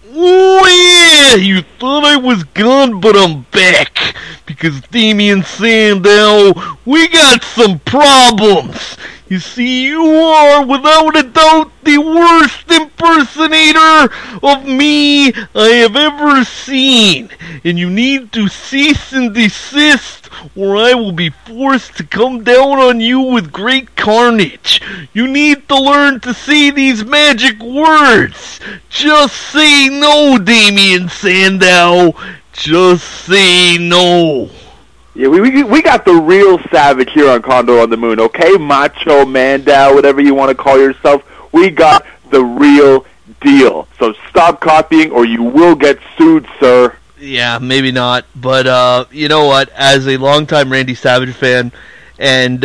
Oh yeah, you thought I was gone, but I'm back. Because Damien Sandow, we got some problems. You see, you are, without a doubt, the worst impersonator of me I have ever seen. And you need to cease and desist, or I will be forced to come down on you with great carnage. You need to learn to say these magic words. Just say no, Damien Sandow. Just say no. Yeah, we got the real savage here on Condor on the Moon, okay? Macho Mandow, whatever you want to call yourself. We got the real deal. So stop copying or you will get sued, sir. Yeah, maybe not. But you know what? As a longtime Randy Savage fan, and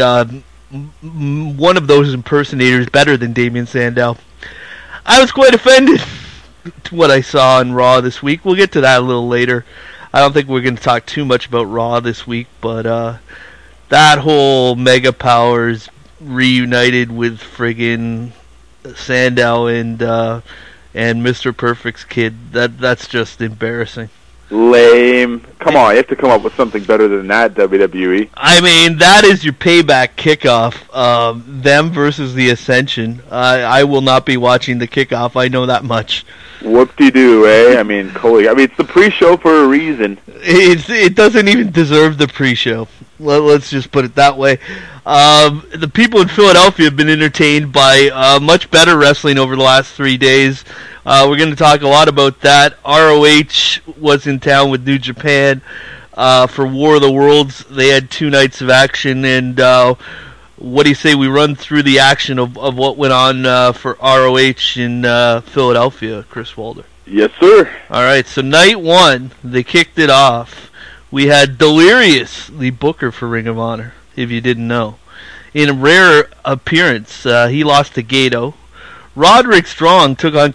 one of those impersonators better than Damien Sandow, I was quite offended to what I saw on Raw this week. We'll get to that a little later. I don't think we're going to talk too much about Raw this week, but that whole Mega Powers reunited with friggin' Sandow and Mr. Perfect's kid, that's just embarrassing. Lame. Come on, you have to come up with something better than that, WWE. I mean, that is your payback kickoff. Them versus the Ascension. I will not be watching the kickoff, I know that much. Whoop-de-doo, eh? I mean, it's the pre-show for a reason. It doesn't even deserve the pre-show. Let's just put it that way. The people in Philadelphia have been entertained by much better wrestling over the last 3 days. We're going to talk a lot about that. ROH was in town with New Japan for War of the Worlds. They had 2 nights of action, and what do you say we run through the action of what went on for ROH in Philadelphia, Chris Walder? Yes, sir. All right, so night 1, they kicked it off. We had Delirious, the booker for Ring of Honor, if you didn't know. In a rare appearance, he lost to Gato. Roderick Strong took on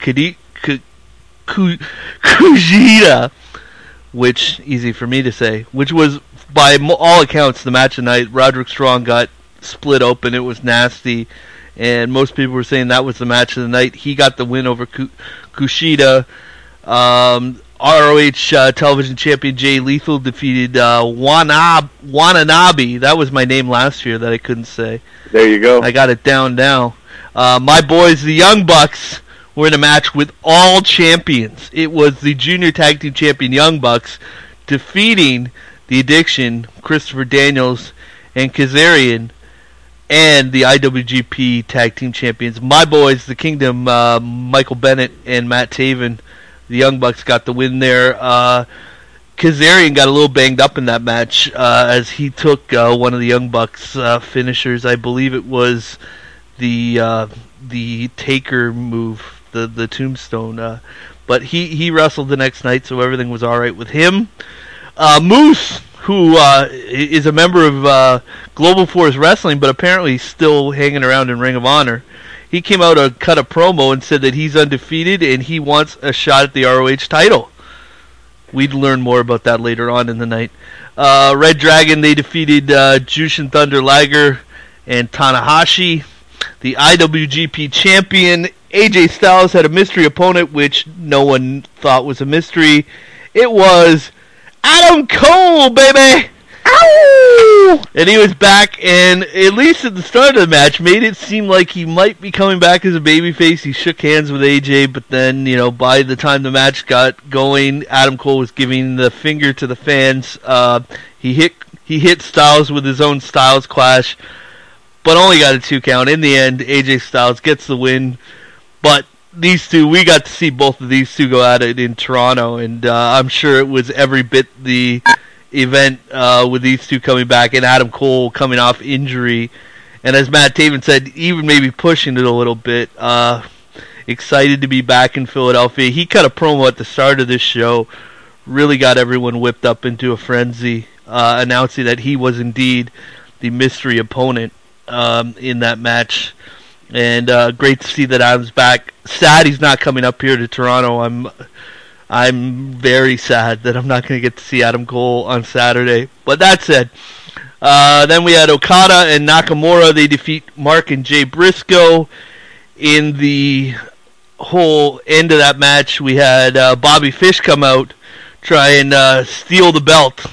Kujita, which, easy for me to say, which was, by all accounts, the match of the night. Roderick Strong got split open. It was nasty, and most people were saying that was the match of the night. He got the win over Kushida. ROH television champion Jay Lethal defeated Wananabe. That was my name last year that I couldn't say. There you go. I got it down now. My boys, the Young Bucks, were in a match with all champions. It was the junior tag team champion Young Bucks defeating the Addiction, Christopher Daniels, and Kazarian, and the IWGP tag team champions. My boys, the Kingdom, Michael Bennett and Matt Taven. The Young Bucks got the win there. Kazarian got a little banged up in that match as he took one of the Young Bucks finishers. I believe it was the Taker move, the Tombstone. But he wrestled the next night, so everything was all right with him. Moose, who is a member of Global Force Wrestling, but apparently still hanging around in Ring of Honor. He came out and cut a promo and said that he's undefeated and he wants a shot at the ROH title. We'd learn more about that later on in the night. Red Dragon, they defeated Jushin Thunder Liger and Tanahashi. The IWGP champion, AJ Styles, had a mystery opponent, which no one thought was a mystery. It was Adam Cole, baby! Ow! And he was back, and at least at the start of the match, made it seem like he might be coming back as a babyface. He shook hands with AJ, but then, by the time the match got going, Adam Cole was giving the finger to the fans. He hit Styles with his own Styles Clash, but only got a 2 count. In the end, AJ Styles gets the win, but these two, we got to see both of these two go at it in Toronto, and I'm sure it was every bit the event with these two coming back and Adam Cole coming off injury, and as Matt Taven said, even maybe pushing it a little bit. Excited to be back in Philadelphia. He cut a promo at the start of this show, really got everyone whipped up into a frenzy, announcing that he was indeed the mystery opponent in that match. And great to see that Adam's back. Sad he's not coming up here to Toronto. I'm very sad that I'm not going to get to see Adam Cole on Saturday. But that said, then we had Okada and Nakamura. They defeat Mark and Jay Briscoe in the whole end of that match, we had Bobby Fish come out, try and steal the belt,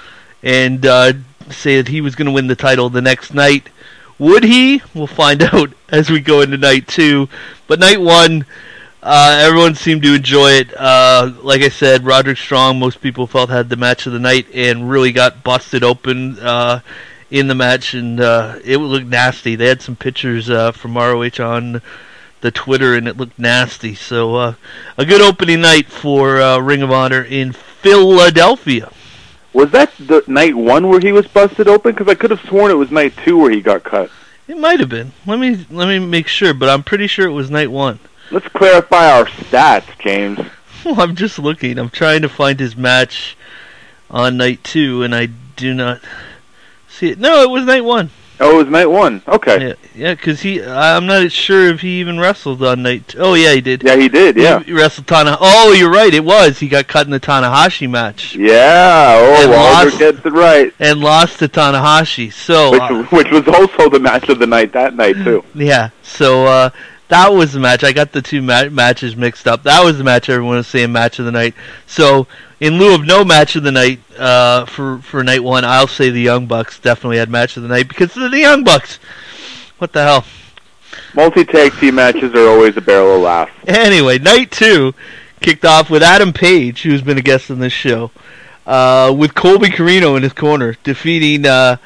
and say that he was going to win the title the next night. Would he? We'll find out as we go into night 2. But night 1, everyone seemed to enjoy it. Like I said, Roderick Strong, most people felt, had the match of the night and really got busted open in the match, and it looked nasty. They had some pictures from ROH on the Twitter, and it looked nasty. So a good opening night for Ring of Honor in Philadelphia. Was that the night 1 where he was busted open? Because I could have sworn it was night 2 where he got cut. It might have been. Let me make sure, but I'm pretty sure it was night 1. Let's clarify our stats, James. Well, I'm just looking. I'm trying to find his match on night 2, and I do not see it. No, it was night 1. Oh, it was night 1. Okay. Yeah, because I'm not sure if he even wrestled on night 2. Oh, yeah, he did. Yeah, he did, yeah. He wrestled Tanahashi. Oh, you're right, it was. He got cut in the Tanahashi match. Yeah, Walter gets it right. And lost to Tanahashi. So, which was also the match of the night that night, too. Yeah, so that was the match. I got the two matches mixed up. That was the match everyone was saying match of the night. So, in lieu of no match of the night for night 1, I'll say the Young Bucks definitely had match of the night because of the Young Bucks. What the hell? Multi-tag team matches are always a barrel of laughs. Anyway, night 2 kicked off with Adam Page, who's been a guest on this show, with Colby Corino in his corner, defeating Mr.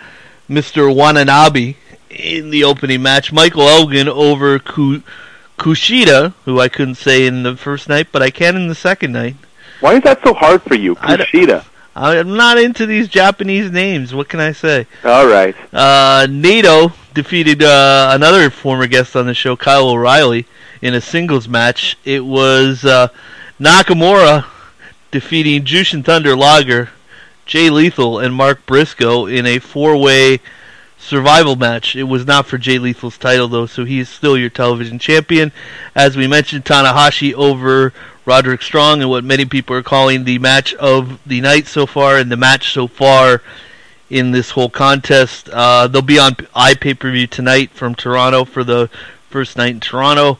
Wananabe in the opening match. Michael Elgin over Kushida, who I couldn't say in the first night, but I can in the second night. Why is that so hard for you, Kushida? I'm not into these Japanese names. What can I say? All right. Naito defeated another former guest on the show, Kyle O'Reilly, in a singles match. It was Nakamura defeating Jushin Thunder Liger, Jay Lethal, and Mark Briscoe in a 4-way survival match. It was not for Jay Lethal's title, though, so he is still your television champion. As we mentioned, Tanahashi over Roderick Strong in what many people are calling the match of the night so far, and the match so far in this whole contest. They'll be on iPay-per-view tonight from Toronto for the first night in Toronto.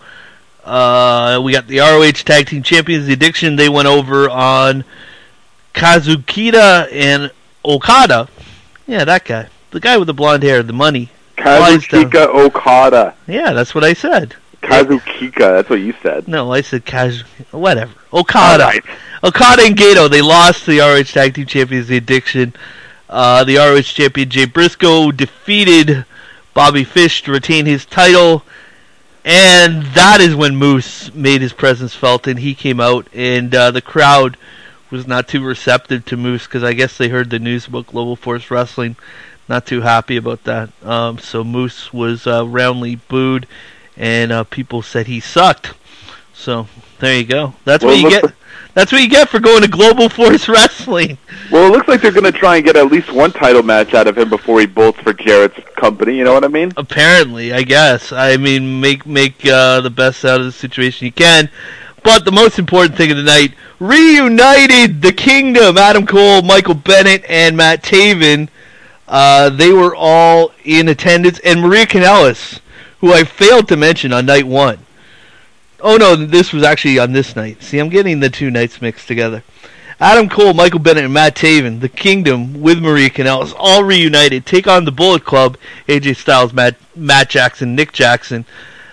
We got the ROH Tag Team Champions, The Addiction. They went over on Kazuchika and Okada. Yeah, that guy. The guy with the blonde hair, the money. Kazuchika Okada. Yeah, that's what I said. Kazuchika, that's what you said. No, I said whatever. Okada. Right. Okada and Gato, they lost to the ROH Tag Team Champions, The Addiction. The ROH Champion Jay Briscoe defeated Bobby Fish to retain his title. And that is when Moose made his presence felt, and he came out, and the crowd was not too receptive to Moose, because I guess they heard the news about Global Force Wrestling. Not too happy about that. So Moose was roundly booed, and people said he sucked. So there you go. That's what you get. That's what you get for going to Global Force Wrestling. Well, it looks like they're going to try and get at least one title match out of him before he bolts for Jarrett's company. You know what I mean? Apparently, I guess. I mean, make the best out of the situation you can. But the most important thing of the night, reunited the Kingdom. Adam Cole, Michael Bennett, and Matt Taven. They were all in attendance. And Maria Kanellis, who I failed to mention on night 1. Oh, no, this was actually on this night. See, I'm getting the two nights mixed together. Adam Cole, Michael Bennett, and Matt Taven, the Kingdom, with Maria Kanellis, all reunited, take on the Bullet Club, AJ Styles, Matt Jackson, Nick Jackson,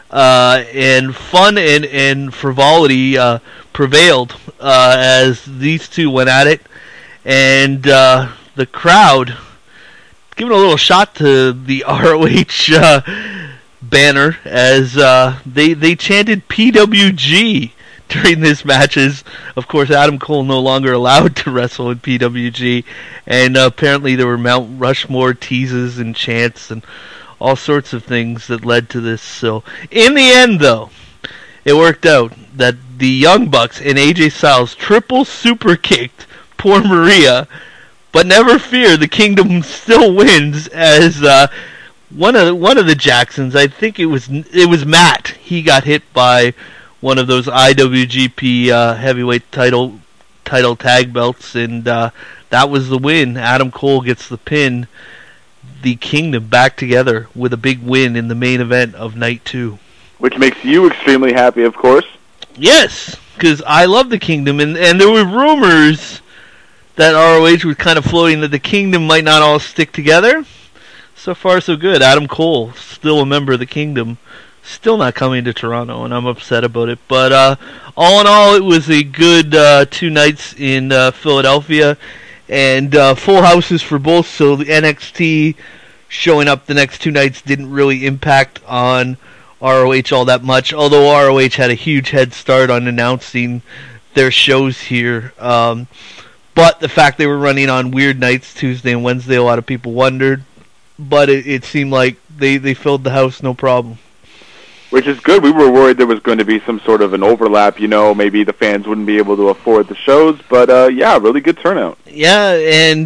and fun and frivolity prevailed as these two went at it. And the crowd giving a little shot to the ROH banner as they chanted PWG during this matches. Of course, Adam Cole no longer allowed to wrestle in PWG, and apparently there were Mount Rushmore teases and chants and all sorts of things that led to this. So in the end, though, it worked out that the Young Bucks and AJ Styles triple super kicked poor Maria, but never fear, the Kingdom still wins as one of the Jacksons, I think it was Matt. He got hit by one of those IWGP heavyweight title tag belts, and that was the win. Adam Cole gets the pin. The Kingdom back together with a big win in the main event of night 2. Which makes you extremely happy, of course. Yes, because I love the Kingdom, and there were rumors that ROH was kind of floating that the Kingdom might not all stick together. So far, so good. Adam Cole, still a member of the Kingdom, still not coming to Toronto, and I'm upset about it. But all in all, it was a good 2 nights in Philadelphia, and full houses for both, so the NXT showing up the next 2 nights didn't really impact on ROH all that much, although ROH had a huge head start on announcing their shows here. But the fact they were running on weird nights, Tuesday and Wednesday, a lot of people wondered. But it seemed like they filled the house no problem. Which is good. We were worried there was going to be some sort of an overlap, maybe the fans wouldn't be able to afford the shows, but yeah, really good turnout. Yeah, and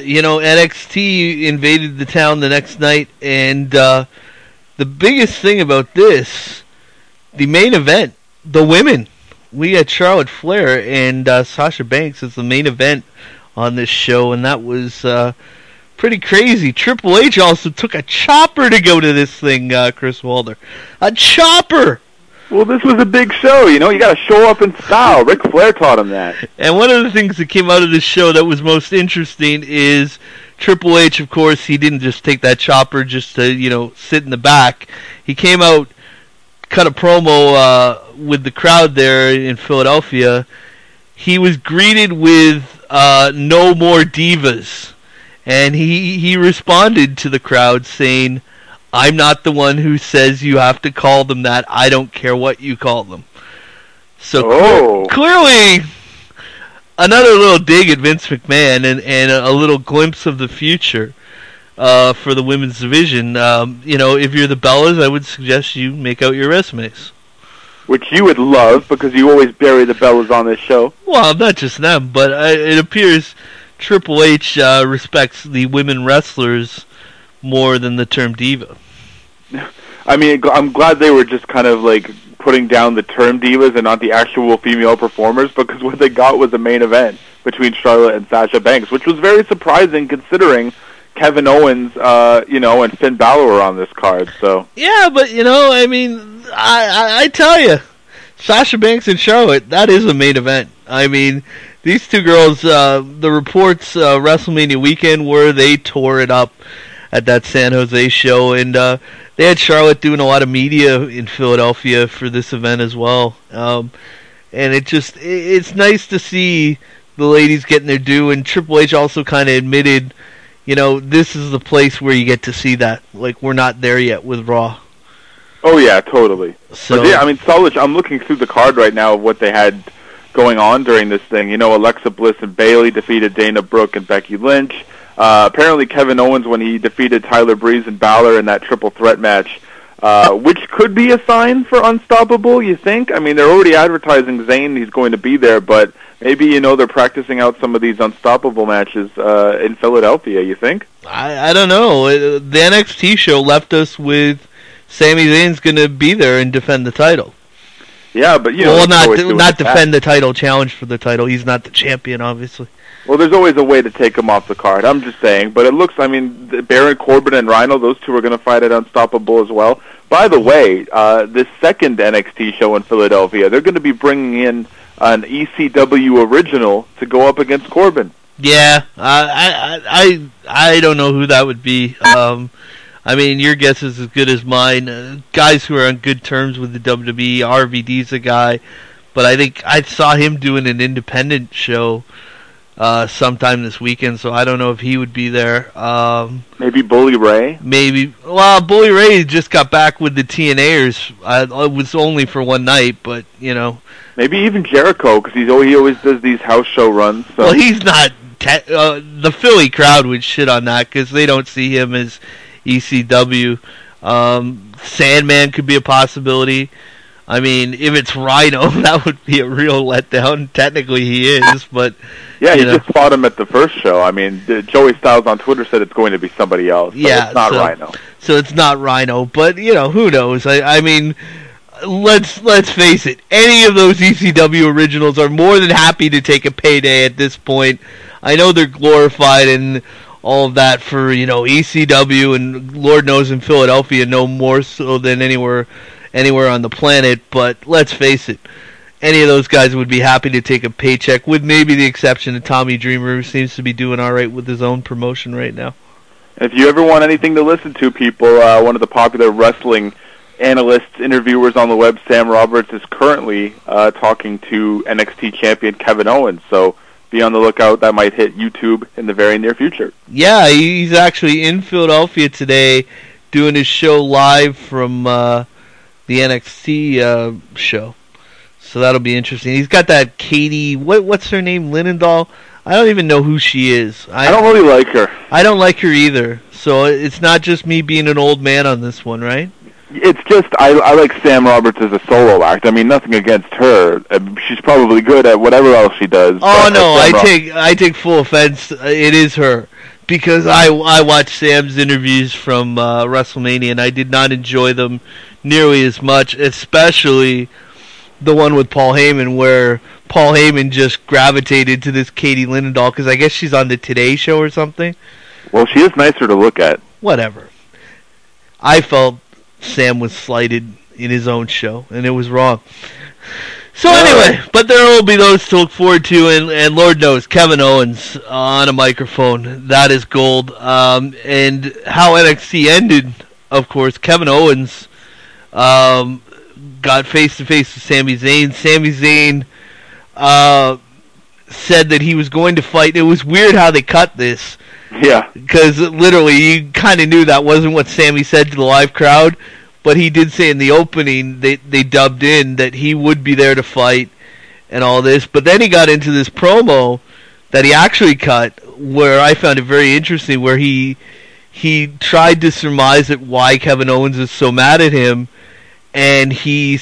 NXT invaded the town the next night, and the biggest thing about this, the main event, the women. We had Charlotte Flair and Sasha Banks as the main event on this show, and that was pretty crazy. Triple H also took a chopper to go to this thing, Chris Walder. A chopper! Well, this was a big show, you got to show up in style. Ric Flair taught him that. And one of the things that came out of this show that was most interesting is Triple H, of course, he didn't just take that chopper just to, sit in the back. He came out, cut a promo with the crowd there in Philadelphia. He was greeted with "No more divas," and he responded to the crowd saying, "I'm not the one who says you have to call them that. I don't care what you call them." So clearly, another little dig at Vince McMahon and a little glimpse of the future for the women's division. If you're the Bellas, I would suggest you make out your resumes. Which you would love, because you always bury the Bellas on this show. Well, not just them, but it appears Triple H respects the women wrestlers more than the term diva. I mean, I'm glad they were just kind of like putting down the term divas and not the actual female performers, because what they got was a main event between Charlotte and Sasha Banks, which was very surprising considering Kevin Owens, and Finn Balor were on this card. So yeah, but I tell you, Sasha Banks and Charlotte, that is a main event. I mean, these two girls, the reports WrestleMania weekend were they tore it up at that San Jose show, and they had Charlotte doing a lot of media in Philadelphia for this event as well. And it's nice to see the ladies getting their due, and Triple H also kind of admitted, this is the place where you get to see that. Like, we're not there yet with Raw. Oh yeah, totally. So but yeah, solid. I'm looking through the card right now of what they had going on during this thing. Alexa Bliss and Bayley defeated Dana Brooke and Becky Lynch. Apparently Kevin Owens, when he defeated Tyler Breeze and Balor in that triple threat match, which could be a sign for Unstoppable, you think? I mean, they're already advertising Zayn, he's going to be there, but maybe, they're practicing out some of these Unstoppable matches in Philadelphia, you think? I don't know. The NXT show left us with Sami Zayn's going to be there and defend the title. Yeah, but, not defend the title, challenge for the title. He's not the champion, obviously. Well, there's always a way to take him off the card. I'm just saying. But it looks, Baron Corbin and Rhino, those two are going to fight at Unstoppable as well. By the way, this second NXT show in Philadelphia, they're going to be bringing in an ECW original to go up against Corbin. Yeah, I don't know who that would be. Your guess is as good as mine. Guys who are on good terms with the WWE, RVD's a guy. But I think I saw him doing an independent show sometime this weekend, so I don't know if he would be there. Maybe Bully Ray? Maybe. Well, Bully Ray just got back with the TNAers. It was only for one night, but, Maybe even Jericho, because he always does these house show runs. So. Well, he's not... the Philly crowd would shit on that, because they don't see him as ECW. Sandman could be a possibility. If it's Rhino, that would be a real letdown. Technically, he is, but... Yeah, he just fought him at the first show. Joey Styles on Twitter said it's going to be somebody else, so it's not Rhino. So it's not Rhino, but, who knows? Let's face it, any of those ECW originals are more than happy to take a payday at this point. I know they're glorified and all of that for, ECW, and Lord knows in Philadelphia no more so than anywhere on the planet, but let's face it, any of those guys would be happy to take a paycheck, with maybe the exception of Tommy Dreamer, who seems to be doing all right with his own promotion right now. If you ever want anything to listen to, people, one of the popular wrestling analysts, interviewers on the web, Sam Roberts, is currently talking to NXT champion Kevin Owens. So be on the lookout. That might hit YouTube in the very near future. Yeah, he's actually in Philadelphia today doing his show live from the NXT show. So that'll be interesting. He's got that Katie, what's her name, Linendahl? I don't even know who she is. I don't really like her. I don't like her either. So it's not just me being an old man on this one, right? It's just, I like Sam Roberts as a solo act. I mean, nothing against her. She's probably good at whatever else she does. Oh, no, I take full offense. It is her. Because I watched Sam's interviews from WrestleMania, and I did not enjoy them nearly as much, especially the one with Paul Heyman, where Paul Heyman just gravitated to this Katie Linendahl, because I guess she's on the Today Show or something. Well, she is nicer to look at. Whatever. I felt Sam was slighted in his own show, and it was wrong. So anyway, but there will be those to look forward to, and Lord knows, Kevin Owens on a microphone, that is gold. And how NXT ended, of course, Kevin Owens got face-to-face with Sami Zayn. Sami Zayn said that he was going to fight. It was weird how they cut this. Yeah. Because literally, you kind of knew that wasn't what Sami said to the live crowd. But he did say in the opening, they dubbed in that he would be there to fight and all this. But then he got into this promo that he actually cut, where I found it very interesting, where he tried to surmise at why Kevin Owens is so mad at him, and he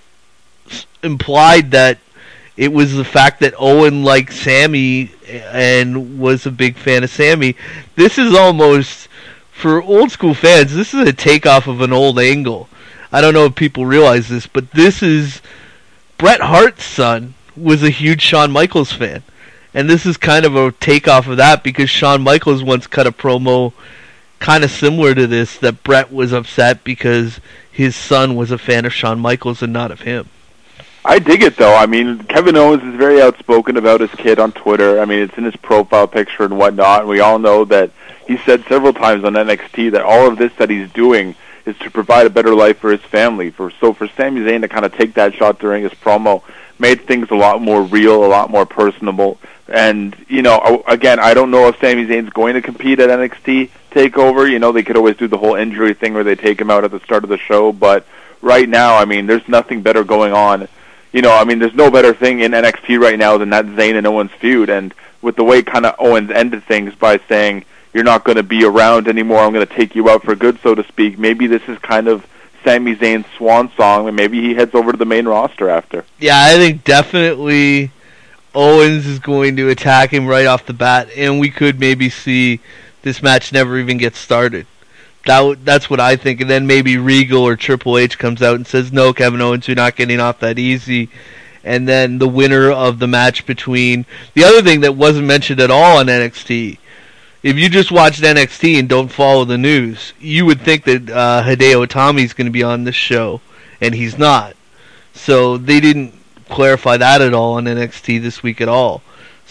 implied that it was the fact that Owen liked Sami and was a big fan of Sami. This is almost, for old school fans, this is a takeoff of an old angle. I don't know if people realize this, but this is Bret Hart's son was a huge Shawn Michaels fan. And this is kind of a takeoff of that, because Shawn Michaels once cut a promo kind of similar to this, that Bret was upset because his son was a fan of Shawn Michaels and not of him. I dig it, though. I mean, Kevin Owens is very outspoken about his kid on Twitter. I mean, it's in his profile picture and whatnot, and we all know that he said several times on NXT that all of this that he's doing is to provide a better life for his family. So for Sami Zayn to kind of take that shot during his promo made things a lot more real, a lot more personable. And, you know, again, I don't know if Sami Zayn's going to compete at NXT TakeOver. You know, they could always do the whole injury thing where they take him out at the start of the show. But right now, I mean, there's nothing better going on. You know, I mean, there's no better thing in NXT right now than that Zayn and Owens feud. And with the way kind of Owens ended things by saying, you're not going to be around anymore, I'm going to take you out for good, so to speak, maybe this is kind of Sami Zayn's swan song, and maybe he heads over to the main roster after. Yeah, I think definitely Owens is going to attack him right off the bat, and we could maybe see this match never even get started. That's what I think. And then maybe Regal or Triple H comes out and says, no, Kevin Owens, you're not getting off that easy. And then the winner of the match between... The other thing that wasn't mentioned at all on NXT, if you just watched NXT and don't follow the news, you would think that Hideo Itami is going to be on this show, and he's not. So they didn't clarify that at all on NXT this week at all.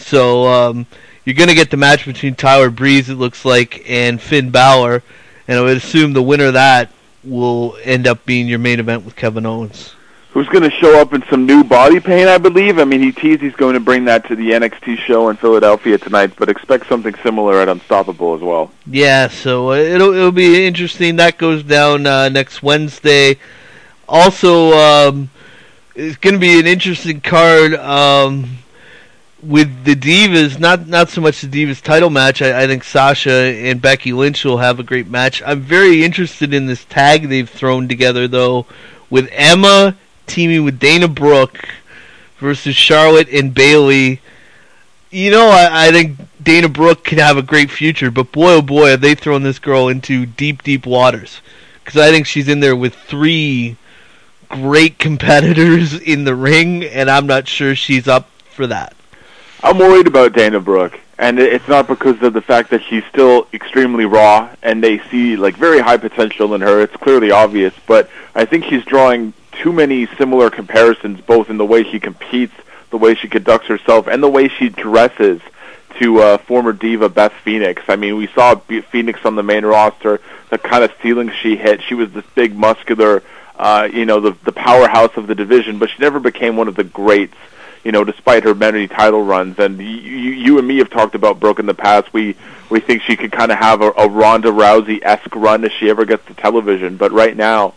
So you're going to get the match between Tyler Breeze, it looks like, and Finn Balor. And I would assume the winner of that will end up being your main event with Kevin Owens. Who's going to show up in some new body paint, I believe. I mean, he teased he's going to bring that to the NXT show in Philadelphia tonight, but expect something similar at Unstoppable as well. Yeah, so it'll be interesting. That goes down next Wednesday. Also, it's going to be an interesting card with the Divas, not so much the Divas title match. I think Sasha and Becky Lynch will have a great match. I'm very interested in this tag they've thrown together, though, with Emma teaming with Dana Brooke versus Charlotte and Bayley. You know, I think Dana Brooke can have a great future, but boy, oh boy, have they thrown this girl into deep, deep waters. Because I think she's in there with 3 great competitors in the ring, and I'm not sure she's up for that. I'm worried about Dana Brooke, and it's not because of the fact that she's still extremely raw, and they see like very high potential in her. It's clearly obvious, but I think she's drawing too many similar comparisons, both in the way she competes, the way she conducts herself, and the way she dresses to former diva Beth Phoenix. I mean, we saw Phoenix on the main roster, the kind of ceiling she hit. She was this big, muscular, the powerhouse of the division, but she never became one of the greats, despite her many title runs. And you and me have talked about Brooke in the past. We think she could kind of have a Ronda Rousey-esque run if she ever gets to television. But right now,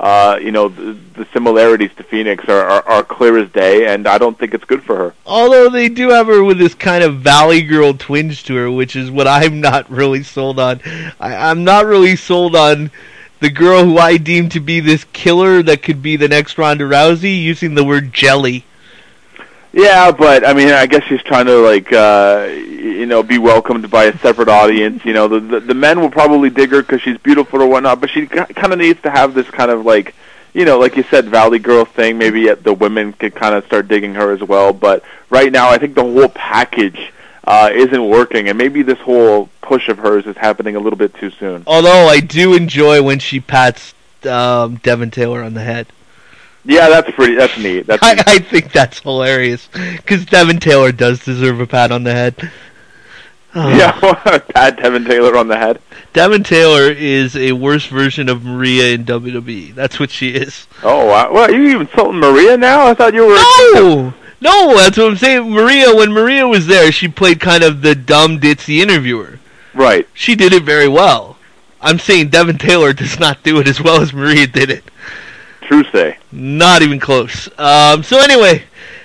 the similarities to Phoenix are clear as day, and I don't think it's good for her. Although they do have her with this kind of Valley Girl twinge to her, which is what I'm not really sold on. I'm not really sold on the girl who I deem to be this killer that could be the next Ronda Rousey, using the word jelly. Yeah, but I mean, I guess she's trying to be welcomed by a separate audience. The men will probably dig her because she's beautiful or whatnot, but she kind of needs to have this kind of like you said, Valley Girl thing. Maybe the women could kind of start digging her as well. But right now, I think the whole package isn't working, and maybe this whole push of hers is happening a little bit too soon. Although I do enjoy when she pats Devin Taylor on the head. Yeah, that's neat. I think that's hilarious, because Devin Taylor does deserve a pat on the head. Oh. Yeah, pat Devin Taylor on the head. Devin Taylor is a worse version of Maria in WWE. That's what she is. Oh, wow. Well, are you even insulting Maria now? I thought you were... No, that's what I'm saying. When Maria was there, she played kind of the dumb, ditzy interviewer. Right. She did it very well. I'm saying Devin Taylor does not do it as well as Maria did it. True say. Not even close. So anyway,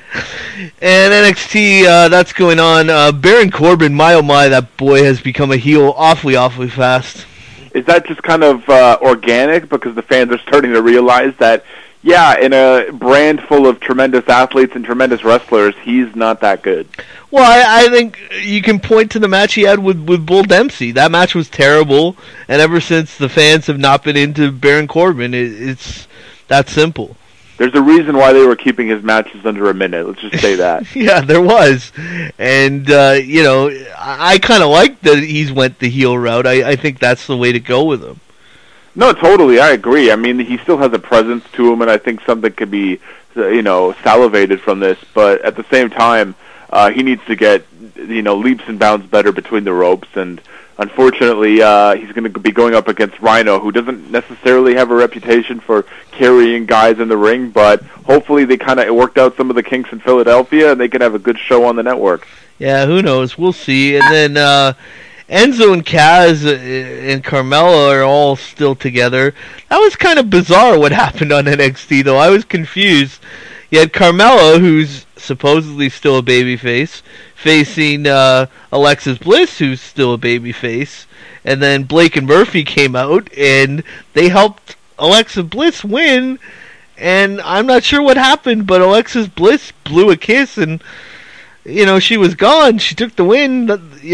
and NXT, that's going on. Baron Corbin, my oh my, that boy has become a heel awfully fast. Is that just kind of organic because the fans are starting to realize that, yeah, in a brand full of tremendous athletes and tremendous wrestlers, he's not that good? Well, I think you can point to the match he had with Bull Dempsey. That match was terrible, and ever since the fans have not been into Baron Corbin, it's that simple. There's a reason why they were keeping his matches under a minute. Let's just say that. Yeah, there was. And, I kind of like that he's went the heel route. I think that's the way to go with him. No, totally. I agree. I mean, he still has a presence to him, and I think something could be, salivated from this. But at the same time, he needs to get, leaps and bounds better between the ropes. And unfortunately, he's going to be going up against Rhino, who doesn't necessarily have a reputation for carrying guys in the ring, but hopefully they kind of worked out some of the kinks in Philadelphia, and they can have a good show on the network. Yeah, who knows? We'll see. And then Enzo and Kaz and Carmella are all still together. That was kind of bizarre what happened on NXT, though. I was confused. You had Carmella, who's supposedly still a babyface, facing Alexis Bliss, who's still a babyface, and then Blake and Murphy came out, and they helped Alexis Bliss win, and I'm not sure what happened, but Alexis Bliss blew a kiss, and, she was gone. She took the win,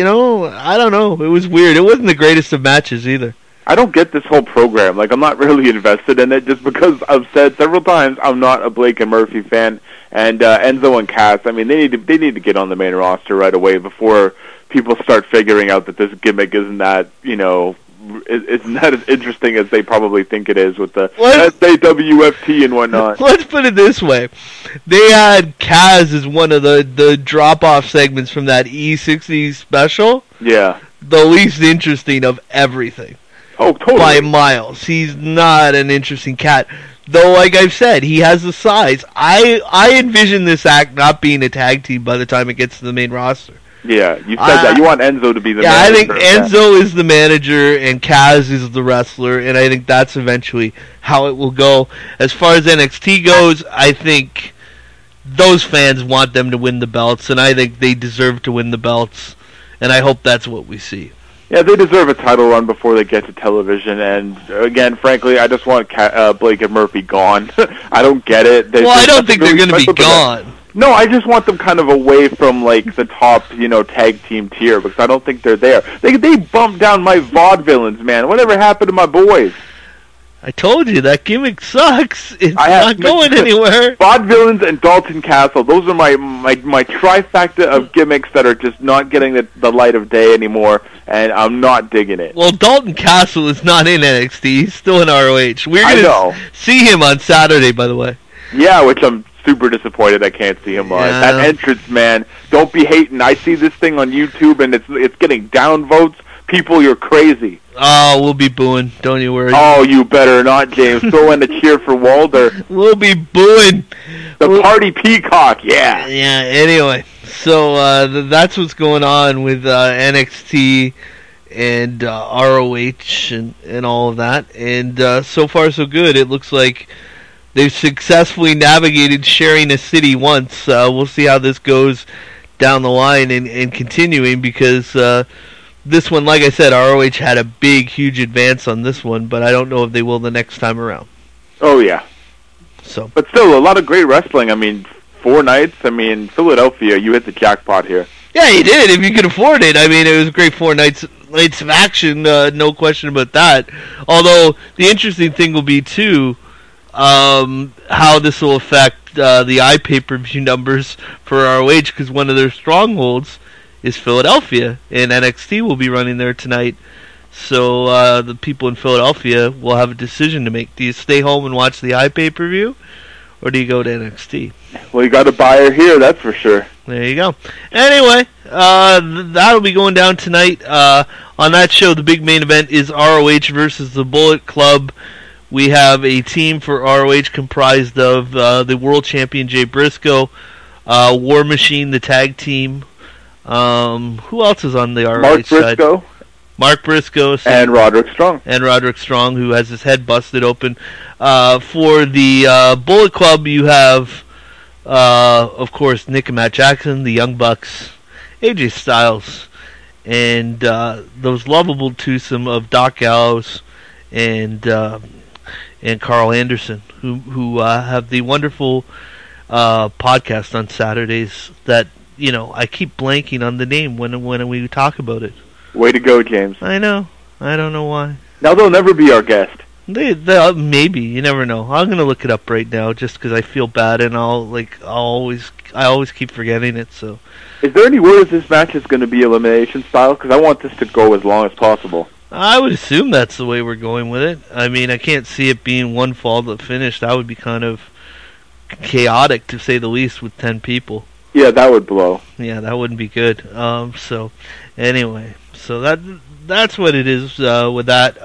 I don't know. It was weird. It wasn't the greatest of matches either. I don't get this whole program. I'm not really invested in it just because I've said several times I'm not a Blake and Murphy fan. And Enzo and Cass, I mean, they need to get on the main roster right away before people start figuring out that this gimmick isn't that, isn't that as interesting as they probably think it is with the SAWFT and whatnot. Let's put it this way. They had Kaz as one of the drop-off segments from that E60 special. Yeah. The least interesting of everything. Oh, totally. By miles. He's not an interesting cat. Though, like I've said, he has the size. I envision this act not being a tag team by the time it gets to the main roster. Yeah, you said that. You want Enzo to be the manager. Yeah, I think Enzo is the manager and Kaz is the wrestler, and I think that's eventually how it will go. As far as NXT goes, I think those fans want them to win the belts, and I think they deserve to win the belts, and I hope that's what we see. Yeah, they deserve a title run before they get to television, and again, frankly, I just want Blake and Murphy gone. I don't get it. I don't think they're going to be gone. No, I just want them kind of away from the top, tag team tier because I don't think they're there. They bumped down my vaudevillains, man. Whatever happened to my boys? I told you that gimmick sucks. It's I not going anywhere. Vaudevillains and Dalton Castle. Those are my trifecta of gimmicks that are just not getting the light of day anymore, and I'm not digging it. Well, Dalton Castle is not in NXT. He's still in ROH. We're I going know. to see him on Saturday, by the way. Yeah, which I'm super disappointed I can't see him live. Yeah. That entrance, man. Don't be hating. I see this thing on YouTube, and it's getting down votes. People, you're crazy. Oh, we'll be booing. Don't you worry. Oh, you better not, James. Throw in a cheer for Walder. We'll be booing. The party peacock, yeah. Yeah, anyway. So that's what's going on with NXT and ROH and all of that. And so far, so good. It looks like they've successfully navigated sharing a city once. We'll see how this goes down the line and continuing, because this one, like I said, ROH had a big, huge advance on this one, but I don't know if they will the next time around. Oh, yeah. So, but still, a lot of great wrestling. I mean, 4 nights. I mean, Philadelphia, you hit the jackpot here. Yeah, you did, if you could afford it. I mean, it was a great 4 nights of action, no question about that. Although, the interesting thing will be, too, how this will affect the iPay-per-view numbers for ROH, because one of their strongholds is Philadelphia, and NXT will be running there tonight. So the people in Philadelphia will have a decision to make. Do you stay home and watch the iPay-per-view, or do you go to NXT? Well, you got a buyer here, that's for sure. There you go. Anyway, that'll be going down tonight. On that show, the big main event is ROH versus the Bullet Club. We have a team for ROH comprised of the world champion Jay Briscoe, War Machine, the tag team. Who else is on the ROH side? Mark Briscoe. And Roderick Strong. Who has his head busted open. For the Bullet Club, you have, of course, Nick and Matt Jackson, the Young Bucks, AJ Styles, and those lovable twosome of Doc Gallows and Carl Anderson, who have the wonderful podcast on Saturdays that, you know, I keep blanking on the name when we talk about it. Way to go, James. I know. I don't know why. Now they'll never be our guest. They maybe, you never know. I'm gonna look it up right now just because I feel bad, and I always keep forgetting it. So, is there any word this match is going to be elimination style? Because I want this to go as long as possible. I would assume that's the way we're going with it. I mean, I can't see it being one fall to finish. That would be kind of chaotic, to say the least, with 10 people. Yeah, that would blow. Yeah, that wouldn't be good. So, anyway, so that's what it is with that.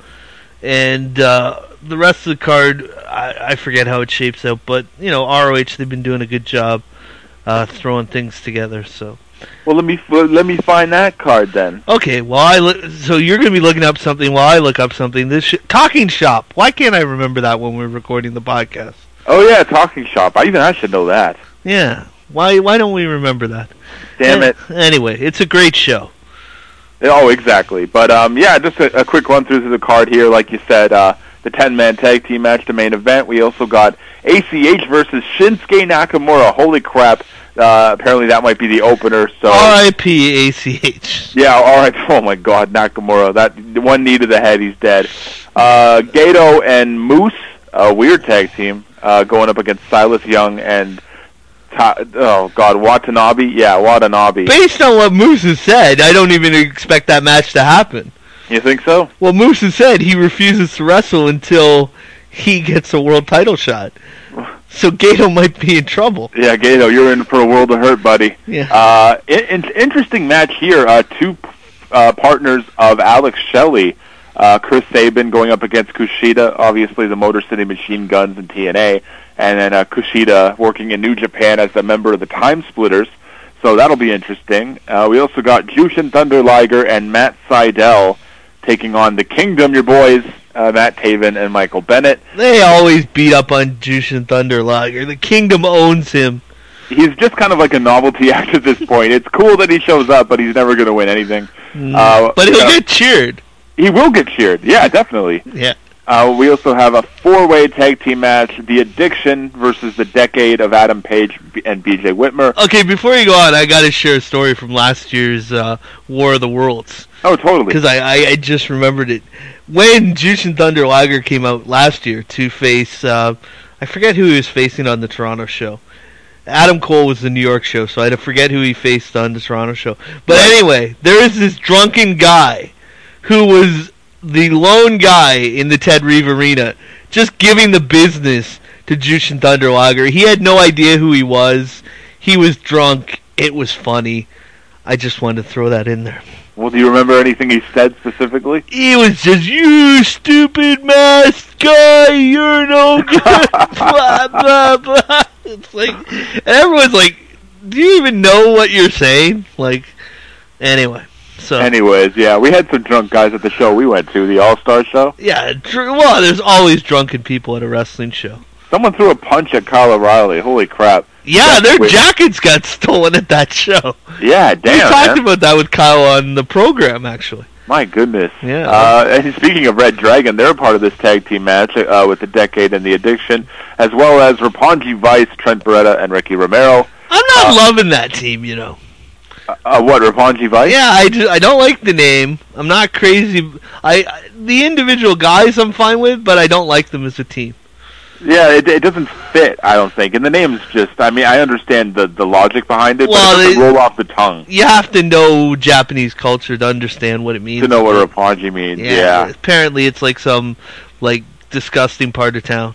And the rest of the card, I forget how it shapes out, but you know, ROH, they've been doing a good job throwing things together. So, well, let me find that card then. Okay, so you're going to be looking up something while I look up something. This Talking Shop. Why can't I remember that when we're recording the podcast? Oh yeah, Talking Shop. I should know that. Yeah. Why don't we remember that? Damn it. Anyway, it's a great show. Oh, exactly. But yeah, just a quick run through the card here. Like you said, the 10-man tag team match, the main event. We also got ACH versus Shinsuke Nakamura. Holy crap. Apparently that might be the opener. So R.I.P. ACH. Yeah, alright. Oh my god, Nakamura. That one knee to the head, he's dead. Gato and Moose, a weird tag team, going up against Silas Young and Watanabe? Yeah, Watanabe. Based on what Moose has said, I don't even expect that match to happen. You think so? Well, Moose has said he refuses to wrestle until he gets a world title shot. So Gato might be in trouble. Yeah, Gato, you're in for a world of hurt, buddy. Yeah. Interesting match here. Two partners of Alex Shelley. Chris Sabin going up against Kushida, obviously the Motor City Machine Guns in TNA. And then Kushida working in New Japan as a member of the Time Splitters. So that'll be interesting. We also got Jushin Thunder Liger and Matt Sydal taking on the Kingdom, your boys, Matt Taven and Michael Bennett. They always beat up on Jushin Thunder Liger. The Kingdom owns him. He's just kind of like a novelty act at this point. It's cool that he shows up, but he's never going to win anything. But he'll get cheered. He will get cheered. Yeah, definitely. Yeah. We also have a 4-way tag team match, The Addiction versus The Decade of Adam Page and BJ Whitmer. Okay, before you go on, I got to share a story from last year's War of the Worlds. Oh, totally. Because I just remembered it. When Jushin Thunder Liger came out last year to face, I forget who he was facing on the Toronto show. Adam Cole was the New York show, so I forget who he faced on the Toronto show. But anyway, there is this drunken guy who was the lone guy in the Ted Reeve Arena, just giving the business to Jushin Thunder Liger. He had no idea who he was. He was drunk. It was funny. I just wanted to throw that in there. Well, do you remember anything he said specifically? He was just, "You stupid masked guy, you're no good," blah, blah, blah. It's like, and everyone's like, do you even know what you're saying? Like, anyway. So. Anyways, yeah, we had some drunk guys at the show we went to, the All-Star show. Yeah, well, there's always drunken people at a wrestling show. Someone threw a punch at Kyle O'Reilly. Holy crap. Yeah, their jackets got stolen at that show. Yeah, damn. We talked about that with Kyle on the program, actually. My goodness. Yeah. And speaking of Red Dragon, they're a part of this tag team match with the Decade and the Addiction, as well as Roppongi Vice, Trent Beretta, and Ricky Romero. I'm not loving that team, you know. What, Roppongi Vice? Yeah, I don't like the name. I'm not crazy. The individual guys I'm fine with, but I don't like them as a team. Yeah, it doesn't fit, I don't think. And the name's just, I mean, I understand the logic behind it, but it doesn't roll off the tongue. You have to know Japanese culture to understand what it means. To know what Roppongi means, yeah. Apparently it's like some, disgusting part of town.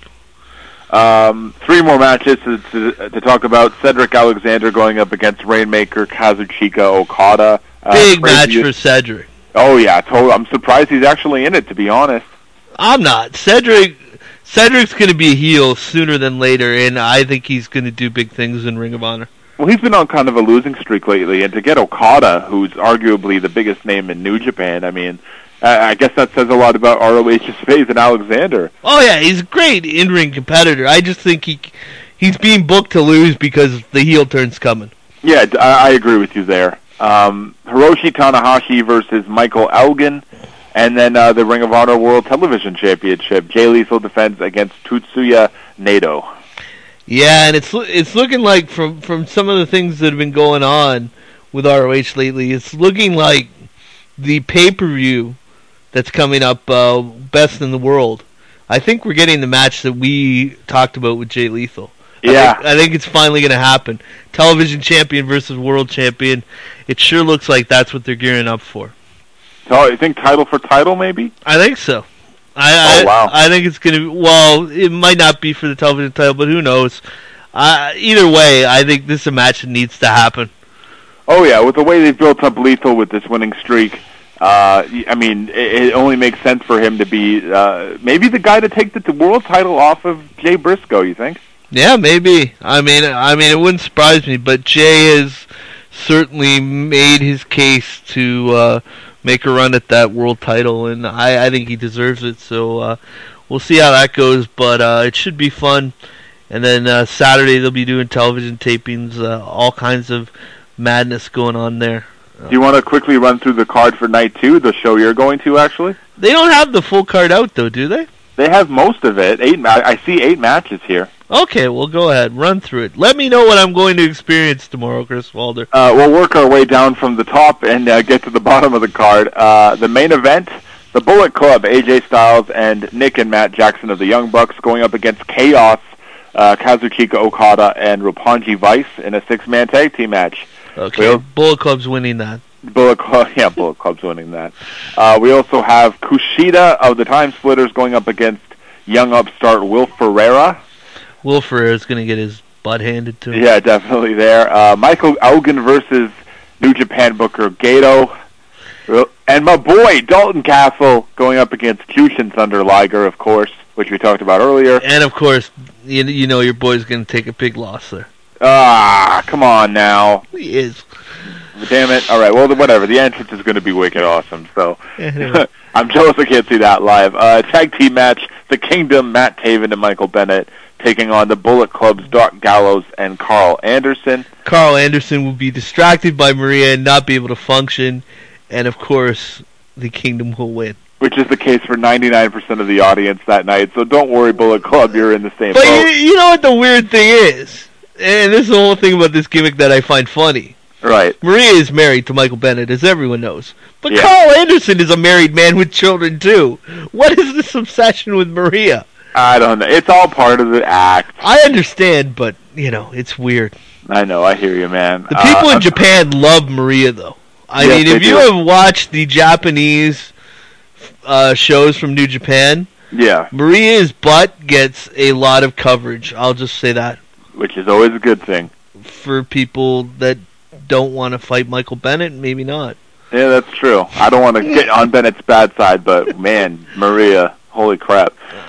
3 more matches to talk about. Cedric Alexander going up against Rainmaker Kazuchika Okada. Big match for Cedric. Oh, yeah, totally. I'm surprised he's actually in it, to be honest. I'm not. Cedric's going to be a heel sooner than later, and I think he's going to do big things in Ring of Honor. Well, he's been on kind of a losing streak lately, and to get Okada, who's arguably the biggest name in New Japan, I mean, I guess that says a lot about ROH's phase in Alexander. Oh, yeah, he's a great in-ring competitor. I just think he's being booked to lose because the heel turn's coming. Yeah, I agree with you there. Hiroshi Tanahashi versus Michael Elgin. And then the Ring of Honor World Television Championship. Jay Lethal defends against Tetsuya Naito. Yeah, and it's looking like from some of the things that have been going on with ROH lately, it's looking like the pay-per-view that's coming up, Best in the World. I think we're getting the match that we talked about with Jay Lethal. Yeah. I think it's finally going to happen. Television champion versus world champion. It sure looks like that's what they're gearing up for. So you think title for title, maybe? I think so. Wow. I think it's going to be... Well, it might not be for the television title, but who knows? Either way, I think this is a match that needs to happen. Oh, yeah. With the way they've built up Lethal with this winning streak, I mean, it only makes sense for him to be maybe the guy to take the world title off of Jay Briscoe, you think? Yeah, maybe. I mean, it wouldn't surprise me, but Jay has certainly made his case to... make a run at that world title, and I think he deserves it, so we'll see how that goes, but it should be fun. And then Saturday they'll be doing television tapings, all kinds of madness going on there. Do you want to quickly run through the card for night 2, the show you're going to, actually? They don't have the full card out, though, do they? They have most of it. I see 8 matches here. Okay, well, go ahead. Run through it. Let me know what I'm going to experience tomorrow, Chris Walder. We'll work our way down from the top and get to the bottom of the card. The main event, the Bullet Club, AJ Styles and Nick and Matt Jackson of the Young Bucks going up against Chaos, Kazuchika Okada, and Roppongi Vice in a 6-man tag team match. Okay, Bullet Club's winning that. Bullet Club's winning that. We also have Kushida of the Time Splitters going up against young upstart Will Ferreira. Will Ferreira's going to get his butt handed to him. Yeah, definitely there. Michael Elgin versus New Japan Booker Gato. And my boy, Dalton Castle, going up against Jushin Thunder Liger, of course, which we talked about earlier. And, of course, you know your boy's going to take a big loss there. Come on now. He is. Damn it. All right, well, whatever. The entrance is going to be wicked awesome, so... I'm jealous I can't see that live. Tag team match, The Kingdom, Matt Taven and Michael Bennett taking on the Bullet Club's Doc Gallows and Carl Anderson. Carl Anderson will be distracted by Maria and not be able to function, and of course, the Kingdom will win. Which is the case for 99% of the audience that night, so don't worry, Bullet Club, you're in the same boat. But you know what the weird thing is? And this is the whole thing about this gimmick that I find funny. Right. Maria is married to Michael Bennett, as everyone knows. But Yeah. Carl Anderson is a married man with children, too. What is this obsession with Maria? I don't know. It's all part of the act. I understand, but, it's weird. I know. I hear you, man. The people in Japan love Maria, though. I Yes, mean, they if you do. have watched the Japanese shows from New Japan, Yeah, Maria's butt gets a lot of coverage. I'll just say that. which is always a good thing. For people that don't want to fight Michael Bennett, maybe not. Yeah, that's true. I don't want to get on Bennett's bad side, but man, Maria, holy crap.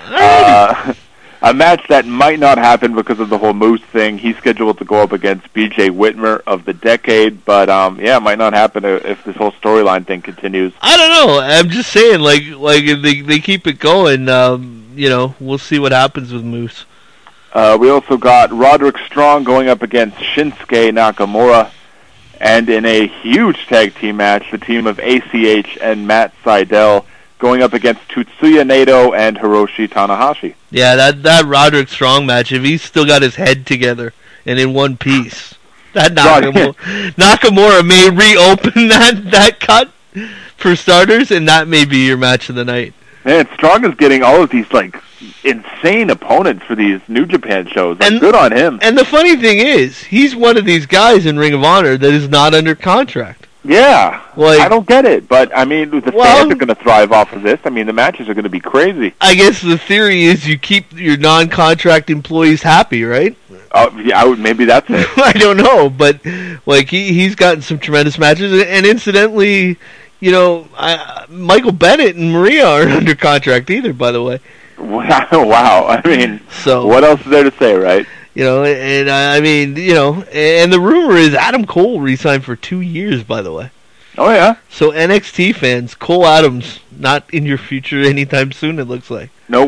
A match that might not happen because of the whole Moose thing. He's scheduled to go up against B.J. Whitmer of the Decade, but yeah, it might not happen if this whole storyline thing continues. I don't know. I'm just saying, like if they keep it going, we'll see what happens with Moose. We also got Roderick Strong going up against Shinsuke Nakamura, and in a huge tag team match, the team of ACH and Matt Sydal going up against Tetsuya Naito and Hiroshi Tanahashi. Yeah, that Roderick Strong match, if he's still got his head together and in one piece, that Nakamura may reopen that cut for starters, and that may be your match of the night. Man, Strong is getting all of these, insane opponents for these New Japan shows. And good on him. And the funny thing is, he's one of these guys in Ring of Honor that is not under contract. Yeah, I don't get it, but I mean, the fans are going to thrive off of this. I mean, the matches are going to be crazy. I guess the theory is you keep your non-contract employees happy, right? Oh, yeah, maybe that's it. I don't know, but he's gotten some tremendous matches, and incidentally, Michael Bennett and Maria aren't under contract either, by the way. Wow, I mean, what else is there to say, right? And I mean, and the rumor is Adam Cole re-signed for 2 years, by the way. Oh, yeah? So NXT fans, Cole Adams, not in your future anytime soon, it looks like. No,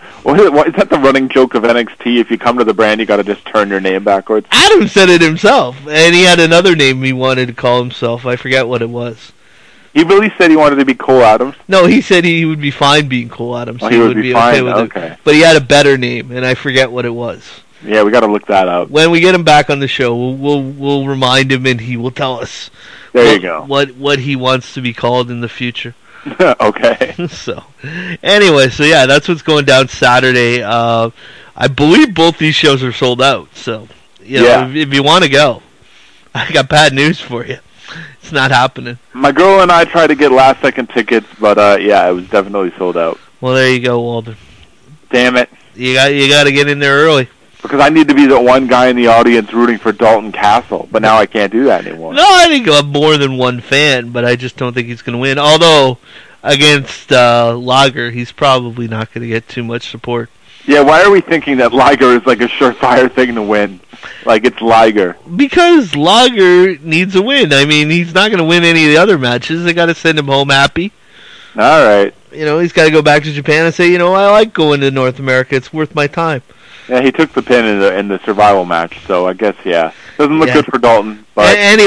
is that the running joke of NXT? If you come to the brand, you got to just turn your name backwards? Adam said it himself, and he had another name he wanted to call himself. I forget what it was. He really said he wanted to be Cole Adams? No, he said he would be fine being Cole Adams. Oh, he would be fine? Okay with okay. it. But he had a better name, and I forget what it was. Yeah, we got to look that up. When we get him back on the show, we'll remind him, and he will tell us. There you go. What he wants to be called in the future. Okay. So, anyway, yeah, that's what's going down Saturday. I believe both these shows are sold out. So, if you want to go, I got bad news for you. It's not happening. My girl and I tried to get last-second tickets, but yeah, it was definitely sold out. Well, there you go, Walter. Damn it. You got to get in there early. Because I need to be the one guy in the audience rooting for Dalton Castle, but now I can't do that anymore. No, I think I'll have more than one fan, but I just don't think he's going to win. Although, against Liger, he's probably not going to get too much support. Yeah, why are we thinking that Liger is like a surefire thing to win? Like it's Liger. Because Liger needs a win. I mean, he's not going to win any of the other matches. They got to send him home happy. All right. He's got to go back to Japan and say, I like going to North America. It's worth my time. Yeah, he took the pin in the survival match, so I guess doesn't look good for Dalton. But and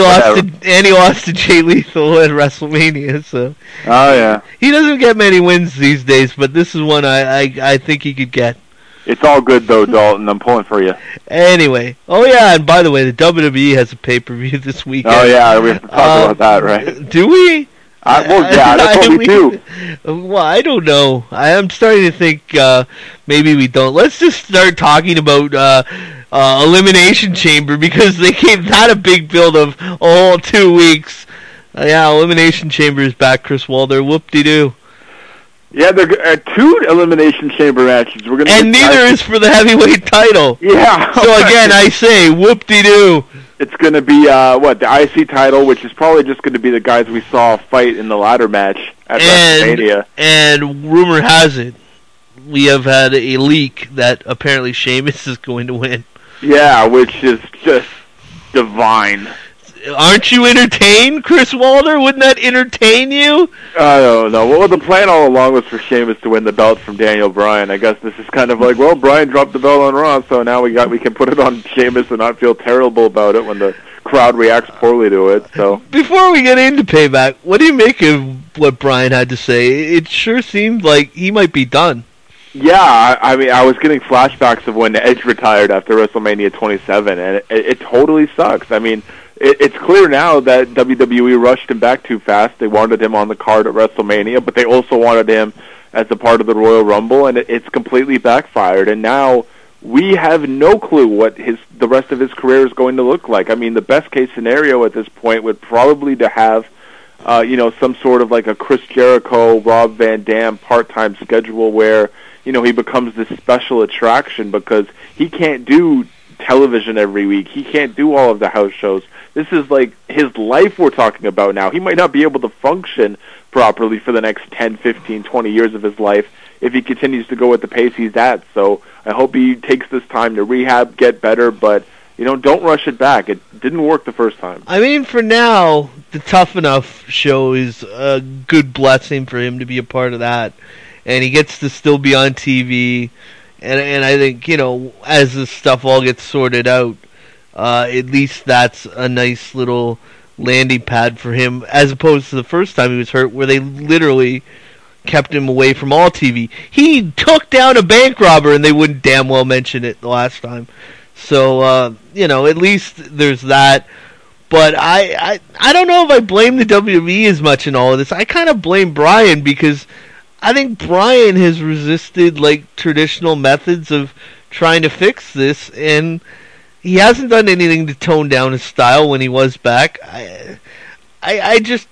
he lost to Jay Lethal at WrestleMania. So oh yeah, he doesn't get many wins these days, but this is one I think he could get. It's all good though, Dalton. I'm pulling for you. Anyway, and by the way, the WWE has a pay-per-view this weekend. Oh yeah, we have to talk about that, right? Do we? That's what we do. Well, I don't know. I am starting to think maybe we don't. Let's just start talking about Elimination Chamber because they gave that a big build of 2 weeks. Elimination Chamber is back, Chris Walder. Whoop-de-doo. Yeah, there are 2 Elimination Chamber matches. And neither is for the heavyweight title. Yeah. So again, I say whoop-de-doo. It's going to be, the IC title, which is probably just going to be the guys we saw fight in the ladder match at WrestleMania. And rumor has it, we have had a leak that apparently Sheamus is going to win. Yeah, which is just divine. Aren't you entertained, Chris Walder? Wouldn't that entertain you? I don't know. Well, the plan all along was for Sheamus to win the belt from Daniel Bryan. I guess this is kind of like, well, Bryan dropped the belt on Raw, so now we can put it on Sheamus and not feel terrible about it when the crowd reacts poorly to it. So before we get into Payback, what do you make of what Bryan had to say? It sure seemed like he might be done. Yeah, I mean, I was getting flashbacks of when Edge retired after WrestleMania 27, and it totally sucks. I mean, it's clear now that WWE rushed him back too fast. They wanted him on the card at WrestleMania, but they also wanted him as a part of the Royal Rumble, and it's completely backfired. And now we have no clue what the rest of his career is going to look like. I mean, the best case scenario at this point would probably to have, some sort of like a Chris Jericho, Rob Van Dam part-time schedule where, he becomes this special attraction because he can't do television every week. He can't do all of the house shows. This is like his life we're talking about now. He might not be able to function properly for the next 10, 15, 20 years of his life if he continues to go at the pace he's at. So I hope he takes this time to rehab, get better, but don't rush it back. It didn't work the first time. I mean, for now, the Tough Enough show is a good blessing for him to be a part of that, and he gets to still be on TV. And I think, as this stuff all gets sorted out, at least that's a nice little landing pad for him, as opposed to the first time he was hurt, where they literally kept him away from all TV. He took down a bank robber, and they wouldn't damn well mention it the last time. So, at least there's that. But I don't know if I blame the WWE as much in all of this. I kind of blame Bryan, because I think Bryan has resisted traditional methods of trying to fix this, and he hasn't done anything to tone down his style when he was back. I just,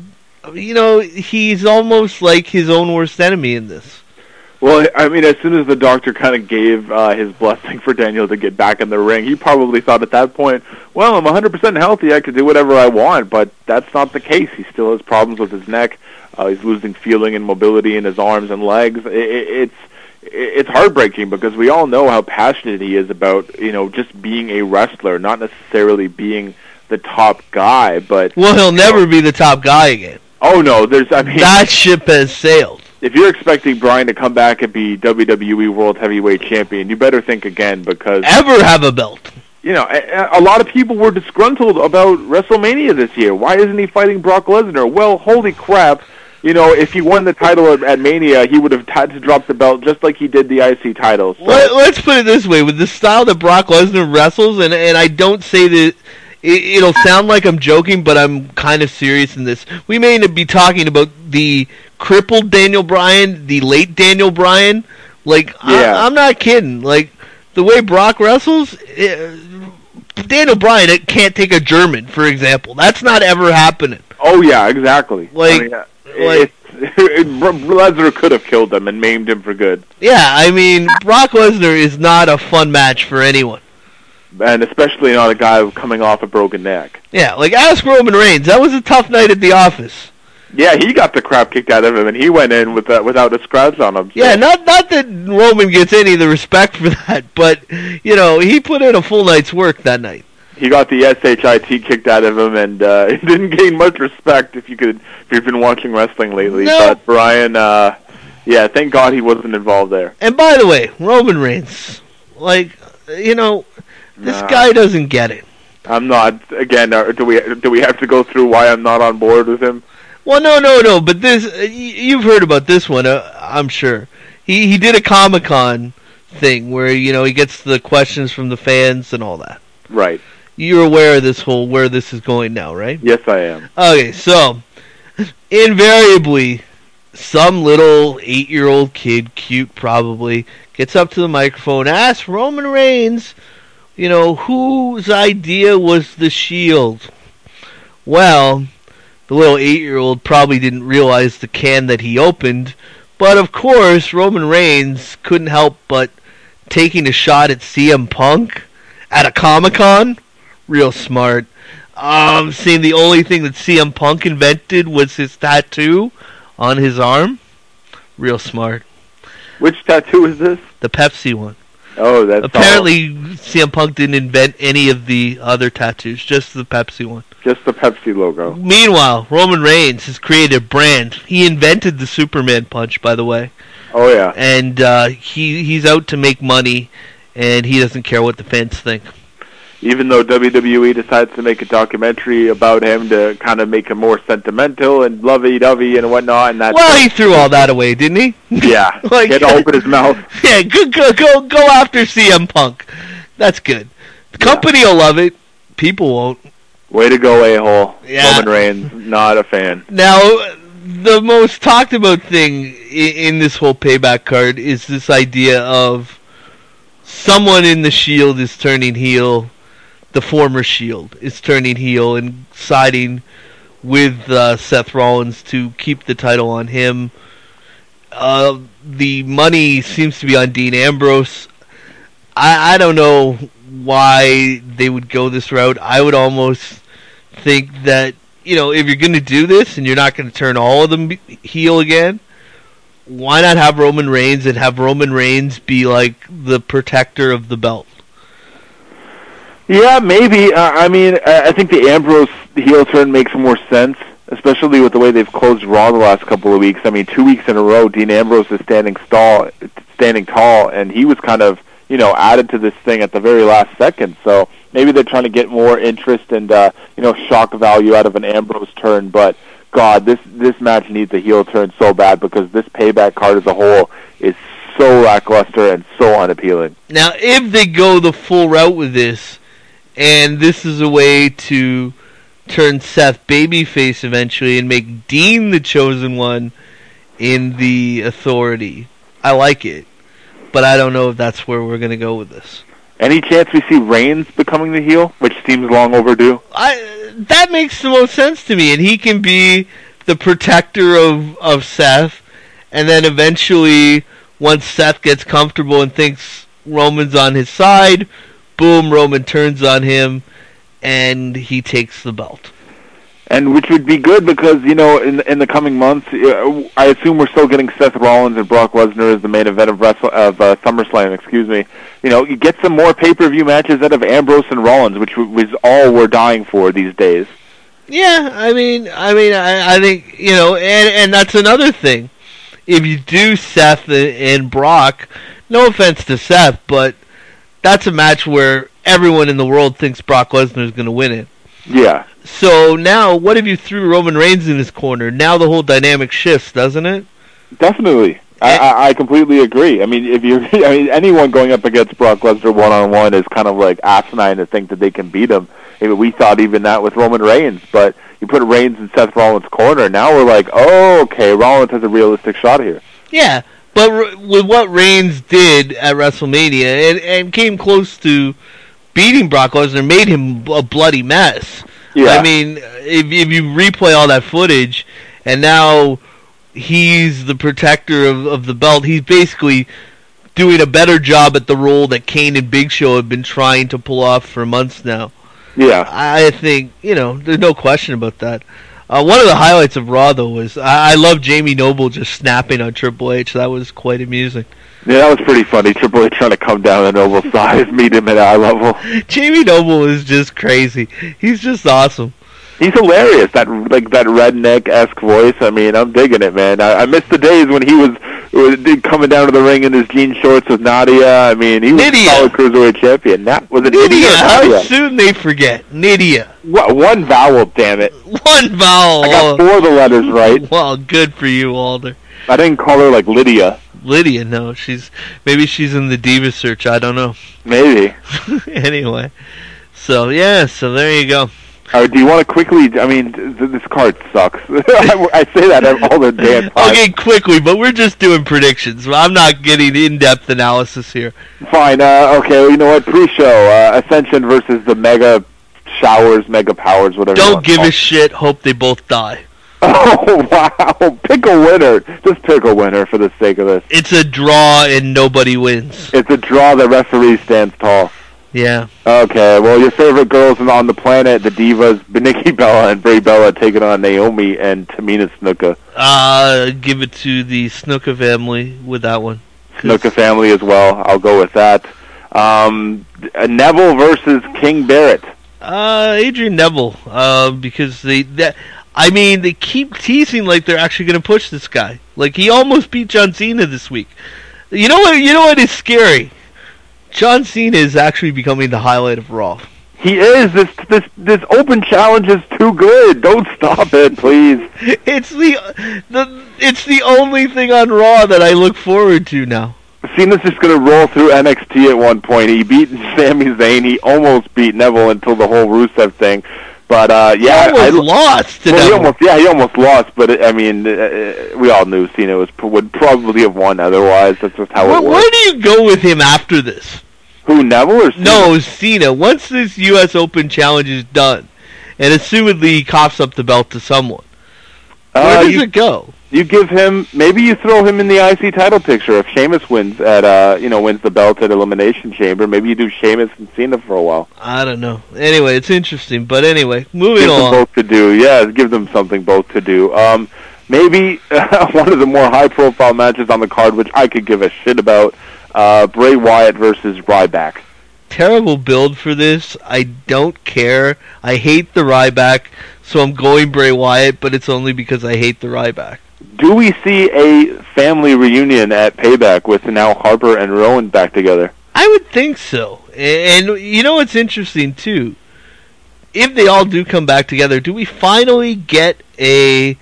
he's almost like his own worst enemy in this. Well, I mean, as soon as the doctor kind of gave his blessing for Daniel to get back in the ring, he probably thought at that point, well, I'm 100% healthy, I can do whatever I want, but that's not the case. He still has problems with his neck. He's losing feeling and mobility in his arms and legs. It's heartbreaking because we all know how passionate he is about, just being a wrestler, not necessarily being the top guy, but... Well, he'll never be the top guy again. Oh, no, that ship has sailed. If you're expecting Bryan to come back and be WWE World Heavyweight Champion, you better think again, because... Ever have a belt. A lot of people were disgruntled about WrestleMania this year. Why isn't he fighting Brock Lesnar? Well, holy crap. If he won the title at Mania, he would have had to drop the belt just like he did the IC title. So. Let's put it this way. With the style that Brock Lesnar wrestles, and I don't say that it'll sound like I'm joking, but I'm kind of serious in this. We may be talking about the crippled Daniel Bryan, the late Daniel Bryan. I'm not kidding. The way Brock wrestles, Daniel Bryan it can't take a German, for example. That's not ever happening. Oh, yeah, exactly. Lesnar could have killed him and maimed him for good. Yeah, I mean, Brock Lesnar is not a fun match for anyone. And especially not a guy coming off a broken neck. Yeah, ask Roman Reigns. That was a tough night at the office. Yeah, he got the crap kicked out of him, and he went in without a scratch on him. So. Yeah, not that Roman gets any of the respect for that, but, he put in a full night's work that night. He got the SHIT kicked out of him, and he didn't gain much respect if you've been watching wrestling lately. No. But Bryan, thank God he wasn't involved there. And by the way, Roman Reigns, this guy doesn't get it. I'm not. Again, do we have to go through why I'm not on board with him? Well, no. But this, you've heard about this one, I'm sure. He did a Comic-Con thing where he gets the questions from the fans and all that. Right. You're aware of where this is going now, right? Yes, I am. Okay, so invariably, some little 8-year-old kid, cute probably, gets up to the microphone, asks Roman Reigns, whose idea was the Shield? Well, the little 8-year-old probably didn't realize the can that he opened, but of course, Roman Reigns couldn't help but taking a shot at CM Punk at a Comic-Con. Real smart. Seeing the only thing that CM Punk invented was his tattoo on his arm. Real smart. Which tattoo is this? The Pepsi one. Oh, that's apparently CM Punk didn't invent any of the other tattoos, just the Pepsi one. Just the Pepsi logo. Meanwhile, Roman Reigns has created a brand. He invented the Superman punch, by the way. Oh yeah. And he's out to make money, and he doesn't care what the fans think. Even though WWE decides to make a documentary about him to kind of make him more sentimental and lovey-dovey and whatnot, and he threw all that away, didn't he? Yeah, he had to open his mouth. Yeah, go after CM Punk. That's good. The company will love it. People won't. Way to go, a-hole. Yeah. Roman Reigns, not a fan. Now, the most talked about thing in this whole payback card is this idea of someone in the Shield is turning heel, the former Shield is turning heel and siding with Seth Rollins to keep the title on him. The money seems to be on Dean Ambrose. I don't know why they would go this route. I would almost think that, if you're going to do this and you're not going to turn all of them heel again, why not have Roman Reigns and have Roman Reigns be like the protector of the belt? Yeah, maybe. I think the Ambrose heel turn makes more sense, especially with the way they've closed Raw the last couple of weeks. 2 weeks in a row, Dean Ambrose is standing tall, and he was kind of, added to this thing at the very last second. So maybe they're trying to get more interest and, shock value out of an Ambrose turn. But, God, this match needs a heel turn so bad because this payback card as a whole is so lackluster and so unappealing. Now, if they go the full route with this, and this is a way to turn Seth babyface eventually and make Dean the chosen one in the Authority, I like it. But I don't know if that's where we're going to go with this. Any chance we see Reigns becoming the heel, which seems long overdue? That makes the most sense to me, and he can be the protector of Seth, and then eventually, once Seth gets comfortable and thinks Roman's on his side, boom, Roman turns on him, and he takes the belt. And which would be good because, in the coming months, I assume we're still getting Seth Rollins and Brock Lesnar as the main event of SummerSlam, you get some more pay-per-view matches out of Ambrose and Rollins, which was all we're dying for these days. Yeah, I think, and that's another thing. If you do Seth and Brock, no offense to Seth, but that's a match where everyone in the world thinks Brock Lesnar is going to win it. Yeah. So now, what if you threw Roman Reigns in his corner? Now the whole dynamic shifts, doesn't it? Definitely. I completely agree. Anyone going up against Brock Lesnar one-on-one is kind of like asinine to think that they can beat him. We thought even that with Roman Reigns, but you put Reigns in Seth Rollins' corner, now we're like, oh, okay, Rollins has a realistic shot here. Yeah, but with what Reigns did at WrestleMania and came close to beating Brock Lesnar, made him a bloody mess. Yeah. If you replay all that footage, and now he's the protector of the belt, he's basically doing a better job at the role that Kane and Big Show have been trying to pull off for months now. Yeah. I think, there's no question about that. One of the highlights of Raw, though, was I love Jamie Noble just snapping on Triple H. That was quite amusing. Yeah, that was pretty funny. Triple H trying to come down to Noble's size, meet him at eye level. Jamie Noble is just crazy. He's just awesome. He's hilarious. That redneck-esque voice. I'm digging it, man. I miss the days when he was coming down to the ring in his jean shorts with Nadia. He was a solid cruiserweight champion. Was it Nydia? How soon they forget Nydia? What, one vowel, damn it. One vowel. I got 4 of the letters right. Well, good for you, Alder. I didn't call her like Lydia. Lydia, no. Maybe she's in the Diva search. I don't know. Maybe. Anyway. So there you go. Do you want to quickly... this card sucks. I say that all the damn time. Okay, quickly, but we're just doing predictions. I'm not getting in-depth analysis here. Fine. Okay, well, you know what? Pre-show, Ascension versus the Mega Showers, Mega Powers, whatever. Don't give a shit. Hope they both die. Oh, wow. Pick a winner. Just pick a winner for the sake of this. It's a draw and nobody wins. It's a draw. The referee stands tall. Yeah. Okay, well, your favorite girls on the planet, the Divas, Nikki Bella and Brie Bella, taking on Naomi and Tamina Snuka. Give it to the Snuka family with that one. Snuka family as well. I'll go with that. Neville versus King Barrett. Adrian Neville. Because they keep teasing like they're actually going to push this guy. Like, he almost beat John Cena this week. You know what is scary? John Cena is actually becoming the highlight of Raw. He is. This open challenge is too good. Don't stop it, please. It's the only thing on Raw that I look forward to now. Cena's just going to roll through NXT at one point. He beat Sami Zayn. He almost beat Neville until the whole Rusev thing. But yeah, he almost lost. He almost lost. But I mean, we all knew Cena would probably have won otherwise. That's just how it works. Where do you go with him after this? Who, Neville or Cena? No, Cena. Once this U.S. Open challenge is done, and assumedly he coughs up the belt to someone, where does it go? You give him, maybe you throw him in the IC title picture. If Sheamus wins wins the belt at Elimination Chamber, maybe you do Sheamus and Cena for a while. I don't know. Anyway, it's interesting. But anyway, moving give on. Them both to do. Yeah, give them something both to do. Maybe one of the more high-profile matches on the card, which I could give a shit about, Bray Wyatt versus Ryback. Terrible build for this. I don't care. I hate the Ryback, so I'm going Bray Wyatt, but it's only because I hate the Ryback. Do we see a family reunion at Payback with now Harper and Rowan back together? I would think so. And you know what's interesting, too? If they all do come back together, do we finally get a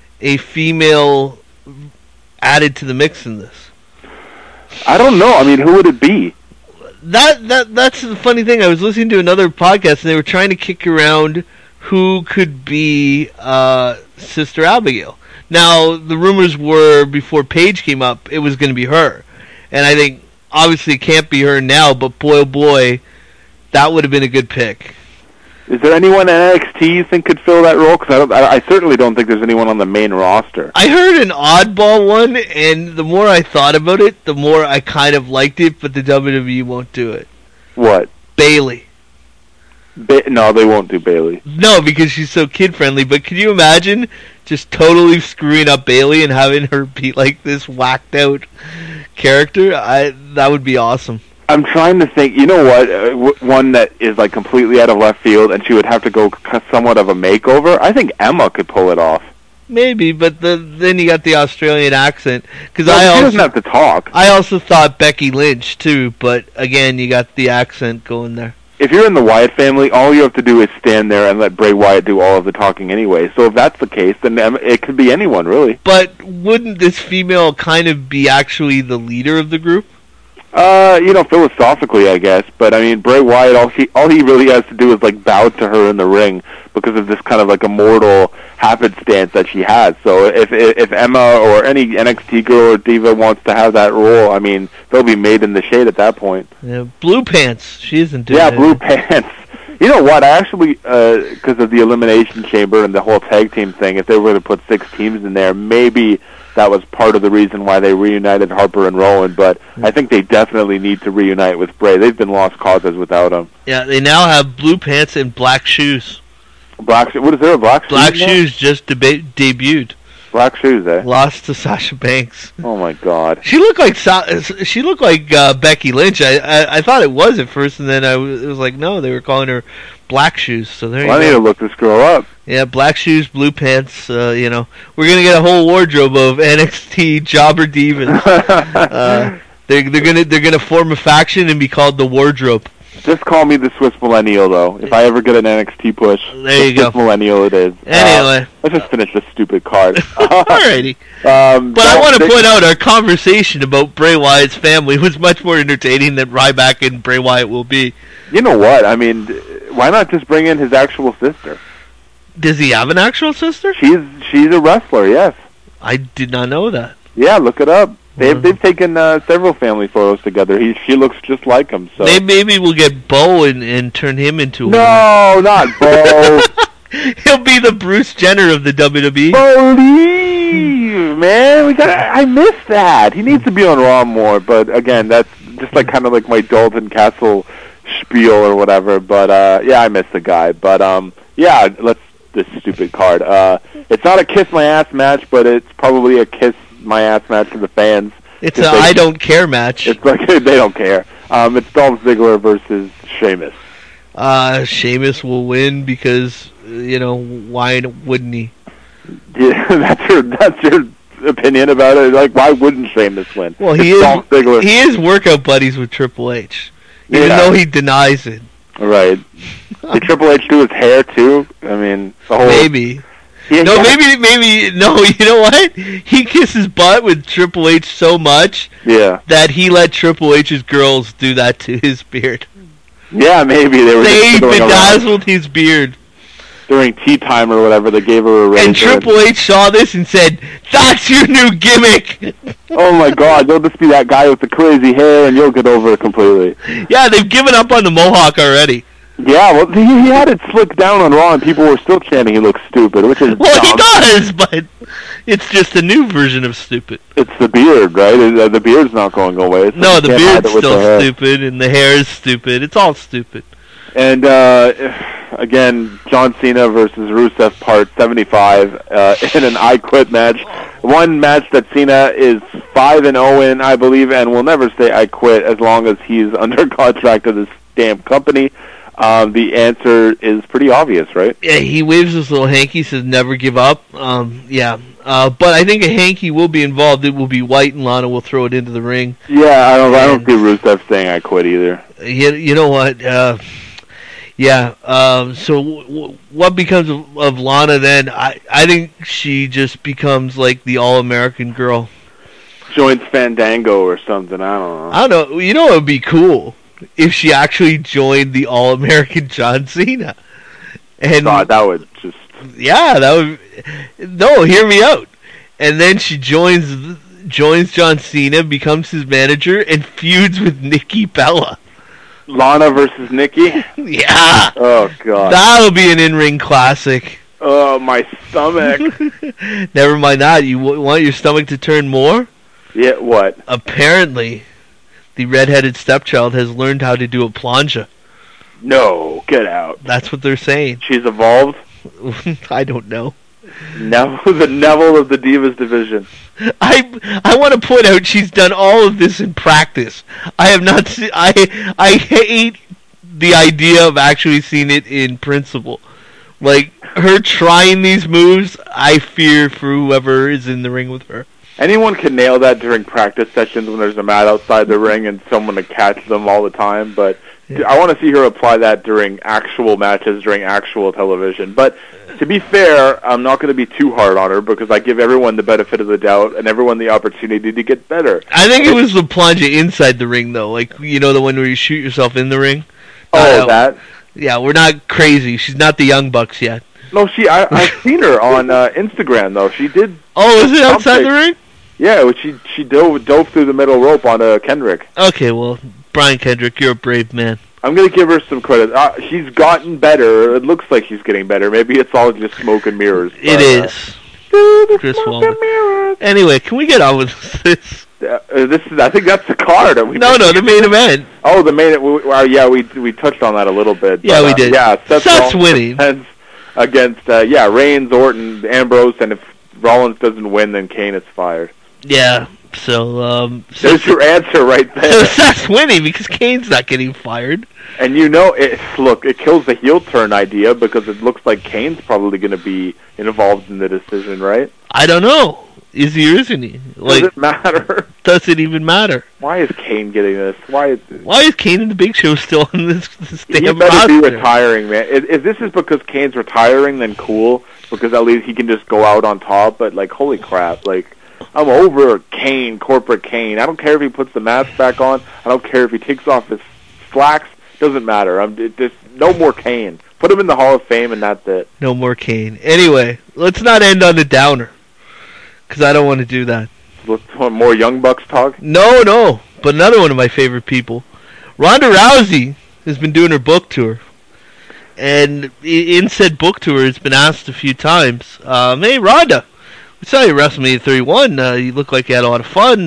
female added to the mix in this? I don't know. I mean, who would it be? That's the funny thing. I was listening to another podcast, and they were trying to kick around who could be Sister Abigail. Now, the rumors were, before Paige came up, it was going to be her. And I think, obviously, it can't be her now, but boy, oh boy, that would have been a good pick. Is there anyone in NXT you think could fill that role? Because I certainly don't think there's anyone on the main roster. I heard an oddball one, and the more I thought about it, the more I kind of liked it, but the WWE won't do it. What? Bayley. No, they won't do Bayley. No, because she's so kid-friendly, but can you imagine just totally screwing up Bayley and having her be like this whacked-out character? That would be awesome. I'm trying to think, you know what, one that is like completely out of left field and she would have to go somewhat of a makeover? I think Emma could pull it off. Maybe, but then you got the Australian accent. Cause she doesn't have to talk. I also thought Becky Lynch, too, but again, you got the accent going there. If you're in the Wyatt family, all you have to do is stand there and let Bray Wyatt do all of the talking anyway. So if that's the case, then it could be anyone, really. But wouldn't this female kind of be actually the leader of the group? Philosophically, I guess. But, I mean, Bray Wyatt, all he really has to do is, like, bow to her in the ring because of this kind of, like, immortal happenstance that she has. So if Emma or any NXT girl or diva wants to have that role, I mean, they'll be made in the shade at that point. Yeah, Blue Pants. She isn't doing it. Yeah, Blue Pants. You know what? I actually, because of the Elimination Chamber and the whole tag team thing, if they were to put 6 teams in there, maybe that was part of the reason why they reunited Harper and Rowan, but I think they definitely need to reunite with Bray. They've been lost causes without him. Yeah, they now have Blue Pants and Black Shoes. What is there, a Black Shoes? Black Shoes just debuted. Black Shoes, eh? Lost to Sasha Banks. Oh my God. She looked like Becky Lynch. I thought it was at first, and then it was like, no, they were calling her Black Shoes. So there you go. I need to look this girl up. Yeah, Black Shoes, Blue Pants. We're gonna get a whole wardrobe of NXT jobber divas. They're gonna form a faction and be called the Wardrobe. Just call me the Swiss Millennial, though. If I ever get an NXT push, there you go. Swiss Millennial it is. Anyway. Let's just finish this stupid card. Alrighty. But I want to point out our conversation about Bray Wyatt's family was much more entertaining than Ryback and Bray Wyatt will be. You know what? I mean, why not just bring in his actual sister? Does he have an actual sister? She's a wrestler, yes. I did not know that. Yeah, look it up. They've taken several family photos together. She looks just like him. So maybe we'll get Bo and turn him into no, not Bo. He'll be the Bruce Jenner of the WWE. Believe, man, I miss that. He needs to be on Raw more. But again, that's just like kind of like my Dalton Castle spiel or whatever. But yeah, I miss the guy. But yeah, this stupid card. It's not a kiss my ass match, but it's probably a kiss my ass match for the fans. It's a I don't care match. It's like they don't care. It's Dolph Ziggler versus Sheamus. Sheamus will win because why wouldn't he? Yeah, that's your opinion about it. Like, why wouldn't Sheamus win? Well, he is workout buddies with Triple H, even though he denies it. Right. Did Triple H do his hair too? I mean, the whole maybe. Maybe no. You know what? He kisses butt with Triple H so much that he let Triple H's girls do that to his beard. Yeah, maybe they bedazzled his beard. during tea time or whatever, they gave her a razor. And Triple H saw this and said, "That's your new gimmick." Oh my God, you'll just be that guy with the crazy hair, and you'll get over it completely. Yeah, they've given up on the mohawk already. Yeah, well, he had it slicked down on Raw, and people were still chanting he looks stupid, which is well, dumb. He does, but it's just a new version of stupid. It's the beard, right? The beard's not going away. So no, the beard's still stupid, and the hair is stupid. It's all stupid. And again, John Cena versus Rusev Part 75 in an I Quit match. One match that Cena is 5-0 in, I believe, and will never say I quit as long as he's under contract to this damn company. The answer is pretty obvious, right? Yeah, he waves his little hanky, says never give up. Yeah. But I think a hanky will be involved. It will be white, and Lana will throw it into the ring. Yeah, I don't see Rusev saying I quit either. You know what? Yeah. So what becomes of Lana then? I think she just becomes like the all-American girl. Joins Fandango or something. I don't know. You know what would be cool? If she actually joined the All-American John Cena. And God, that would just... Yeah, that would... No, hear me out. And then she joins John Cena, becomes his manager, and feuds with Nikki Bella. Lana versus Nikki? Yeah. Oh, God. That'll be an in-ring classic. Oh, my stomach. Never mind that. You want your stomach to turn more? Yeah, what? Apparently... the redheaded stepchild has learned how to do a plancha. No, get out. That's what they're saying. She's evolved? I don't know. The Neville of the Divas division. I want to point out she's done all of this in practice. I have not seen... I hate the idea of actually seeing it in principle. Like, her trying these moves, I fear for whoever is in the ring with her. Anyone can nail that during practice sessions when there's a mat outside the ring and someone to catch them all the time, but yeah. I want to see her apply that during actual matches, during actual television. But to be fair, I'm not going to be too hard on her because I give everyone the benefit of the doubt and everyone the opportunity to get better. I think it was the plunge inside the ring, though. Like, you know, the one where you shoot yourself in the ring? That? Yeah, we're not crazy. She's not the Young Bucks yet. No, I've seen her on Instagram, though. She did... Oh, is it outside the ring? Yeah, she dove through the middle rope on Kendrick. Okay, well, Brian Kendrick, you're a brave man. I'm going to give her some credit. She's gotten better. It looks like she's getting better. Maybe it's all just smoke and mirrors. It is. Chris Walden. Anyway, can we get on with this? I think that's the card. No, the main event. Oh, the main event. We touched on that a little bit. Yeah, we did. Yeah, Seth's winning. Against, Reigns, Orton, Ambrose, and if Rollins doesn't win, then Kane is fired. Yeah, so... there's your answer right there. So Seth's winning because Kane's not getting fired. And you know, it kills the heel turn idea because it looks like Kane's probably going to be involved in the decision, right? I don't know. Is he or isn't he? Does it matter? Does it even matter? Why is Kane getting this? Why is Kane and the Big Show still on this damn roster? He better be retiring, man. If this is because Kane's retiring, then cool, because at least he can just go out on top, but, like, holy crap, like... I'm over Kane, corporate Kane. I don't care if he puts the mask back on. I don't care if he takes off his slacks. Doesn't matter. Just no more Kane. Put him in the Hall of Fame, and that's it. No more Kane. Anyway, let's not end on a downer, because I don't want to do that. More Young Bucks talk? No. But another one of my favorite people. Ronda Rousey has been doing her book tour. And in said book tour, it's been asked a few times, hey, Ronda, we saw you at WrestleMania 31. You look like you had a lot of fun.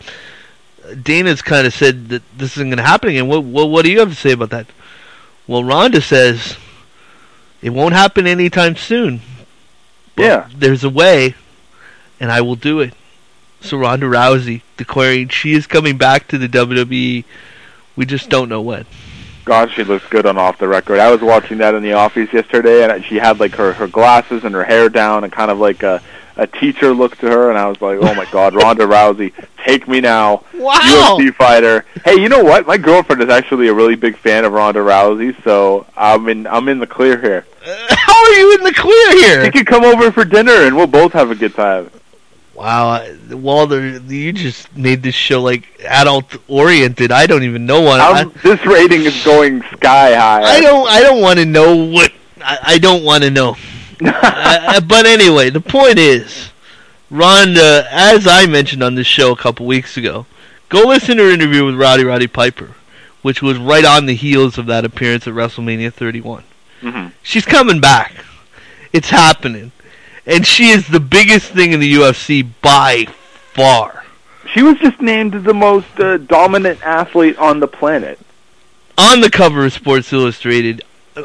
Dana's kind of said that this isn't going to happen again. What do you have to say about that? Well, Ronda says it won't happen anytime soon. Yeah. There's a way, and I will do it. So Ronda Rousey declaring she is coming back to the WWE. We just don't know when. God, she looks good on Off the Record. I was watching that in the office yesterday, and she had like her glasses and her hair down and kind of like a teacher look to her, and I was like, oh my God, Ronda Rousey, take me now. Wow. UFC fighter. Hey, you know what? My girlfriend is actually a really big fan of Ronda Rousey, so I'm in the clear here. How are you in the clear here? She can come over for dinner, and we'll both have a good time. Wow, Walter, you just made this show like adult-oriented. I don't even know what. This rating is going sky high. I don't want to know I don't want to know. But anyway, the point is, Ronda, as I mentioned on this show a couple weeks ago, go listen to her interview with Roddy Piper, which was right on the heels of that appearance at WrestleMania 31. Mm-hmm. She's coming back. It's happening. And she is the biggest thing in the UFC by far. She was just named the most dominant athlete on the planet. On the cover of Sports Illustrated.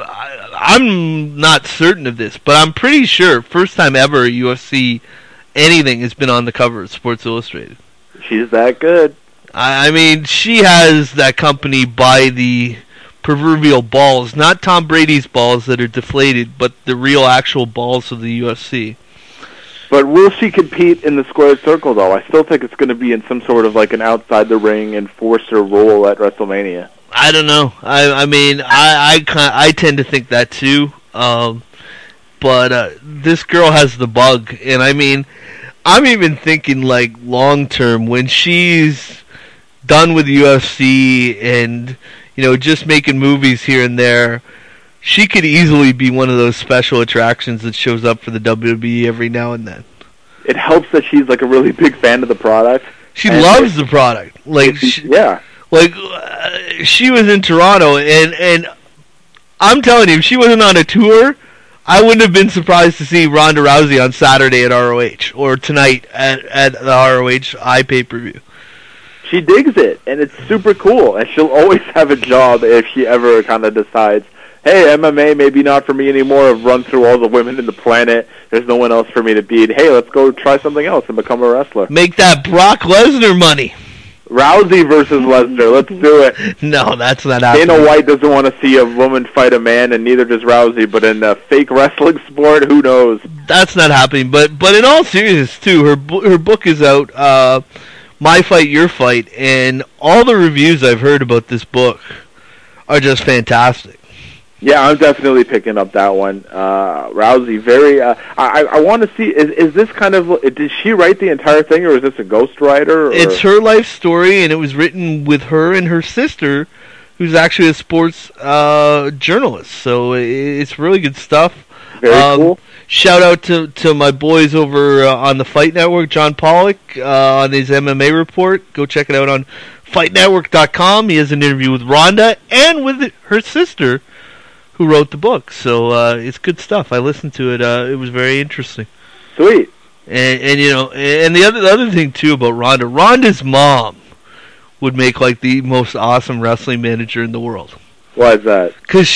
I'm not certain of this, but I'm pretty sure first time ever UFC anything has been on the cover of Sports Illustrated. She's that good. I mean, she has that company by the proverbial balls, not Tom Brady's balls that are deflated, but the real actual balls of the UFC. But will she compete in the squared circle, though? I still think it's going to be in some sort of like an outside the ring enforcer role at WrestleMania. I don't know. I mean, I tend to think that too. But this girl has the bug, and I mean, I'm even thinking like long term when she's done with the UFC and just making movies here and there. She could easily be one of those special attractions that shows up for the WWE every now and then. It helps that she's like a really big fan of the product. She loves the product. Yeah. Like, she was in Toronto, and I'm telling you, if she wasn't on a tour, I wouldn't have been surprised to see Ronda Rousey on Saturday at ROH, or tonight at the ROH iPay-per-view. She digs it, and it's super cool, and she'll always have a job if she ever kind of decides, hey, MMA maybe not for me anymore. I've run through all the women in the planet. There's no one else for me to beat. Hey, let's go try something else and become a wrestler. Make that Brock Lesnar money. Rousey versus Lesnar. Let's do it. No, that's not happening. Dana White doesn't want to see a woman fight a man, and neither does Rousey. But in a fake wrestling sport, who knows? That's not happening. But in all seriousness, too, her book is out, My Fight, Your Fight, and all the reviews I've heard about this book are just fantastic. Yeah, I'm definitely picking up that one. Rousey, very. I want to see. Is this kind of? Did she write the entire thing, or is this a ghostwriter? It's her life story, and it was written with her and her sister, who's actually a sports journalist. So it's really good stuff. Very cool. Shout out to my boys over on the Fight Network, John Pollock, on his MMA report. Go check it out on FightNetwork.com. He has an interview with Ronda and with her sister, who wrote the book. So it's good stuff. I listened to it. It was very interesting. Sweet. And the other thing too about Ronda's mom would make like the most awesome wrestling manager in the world. Why is that? Because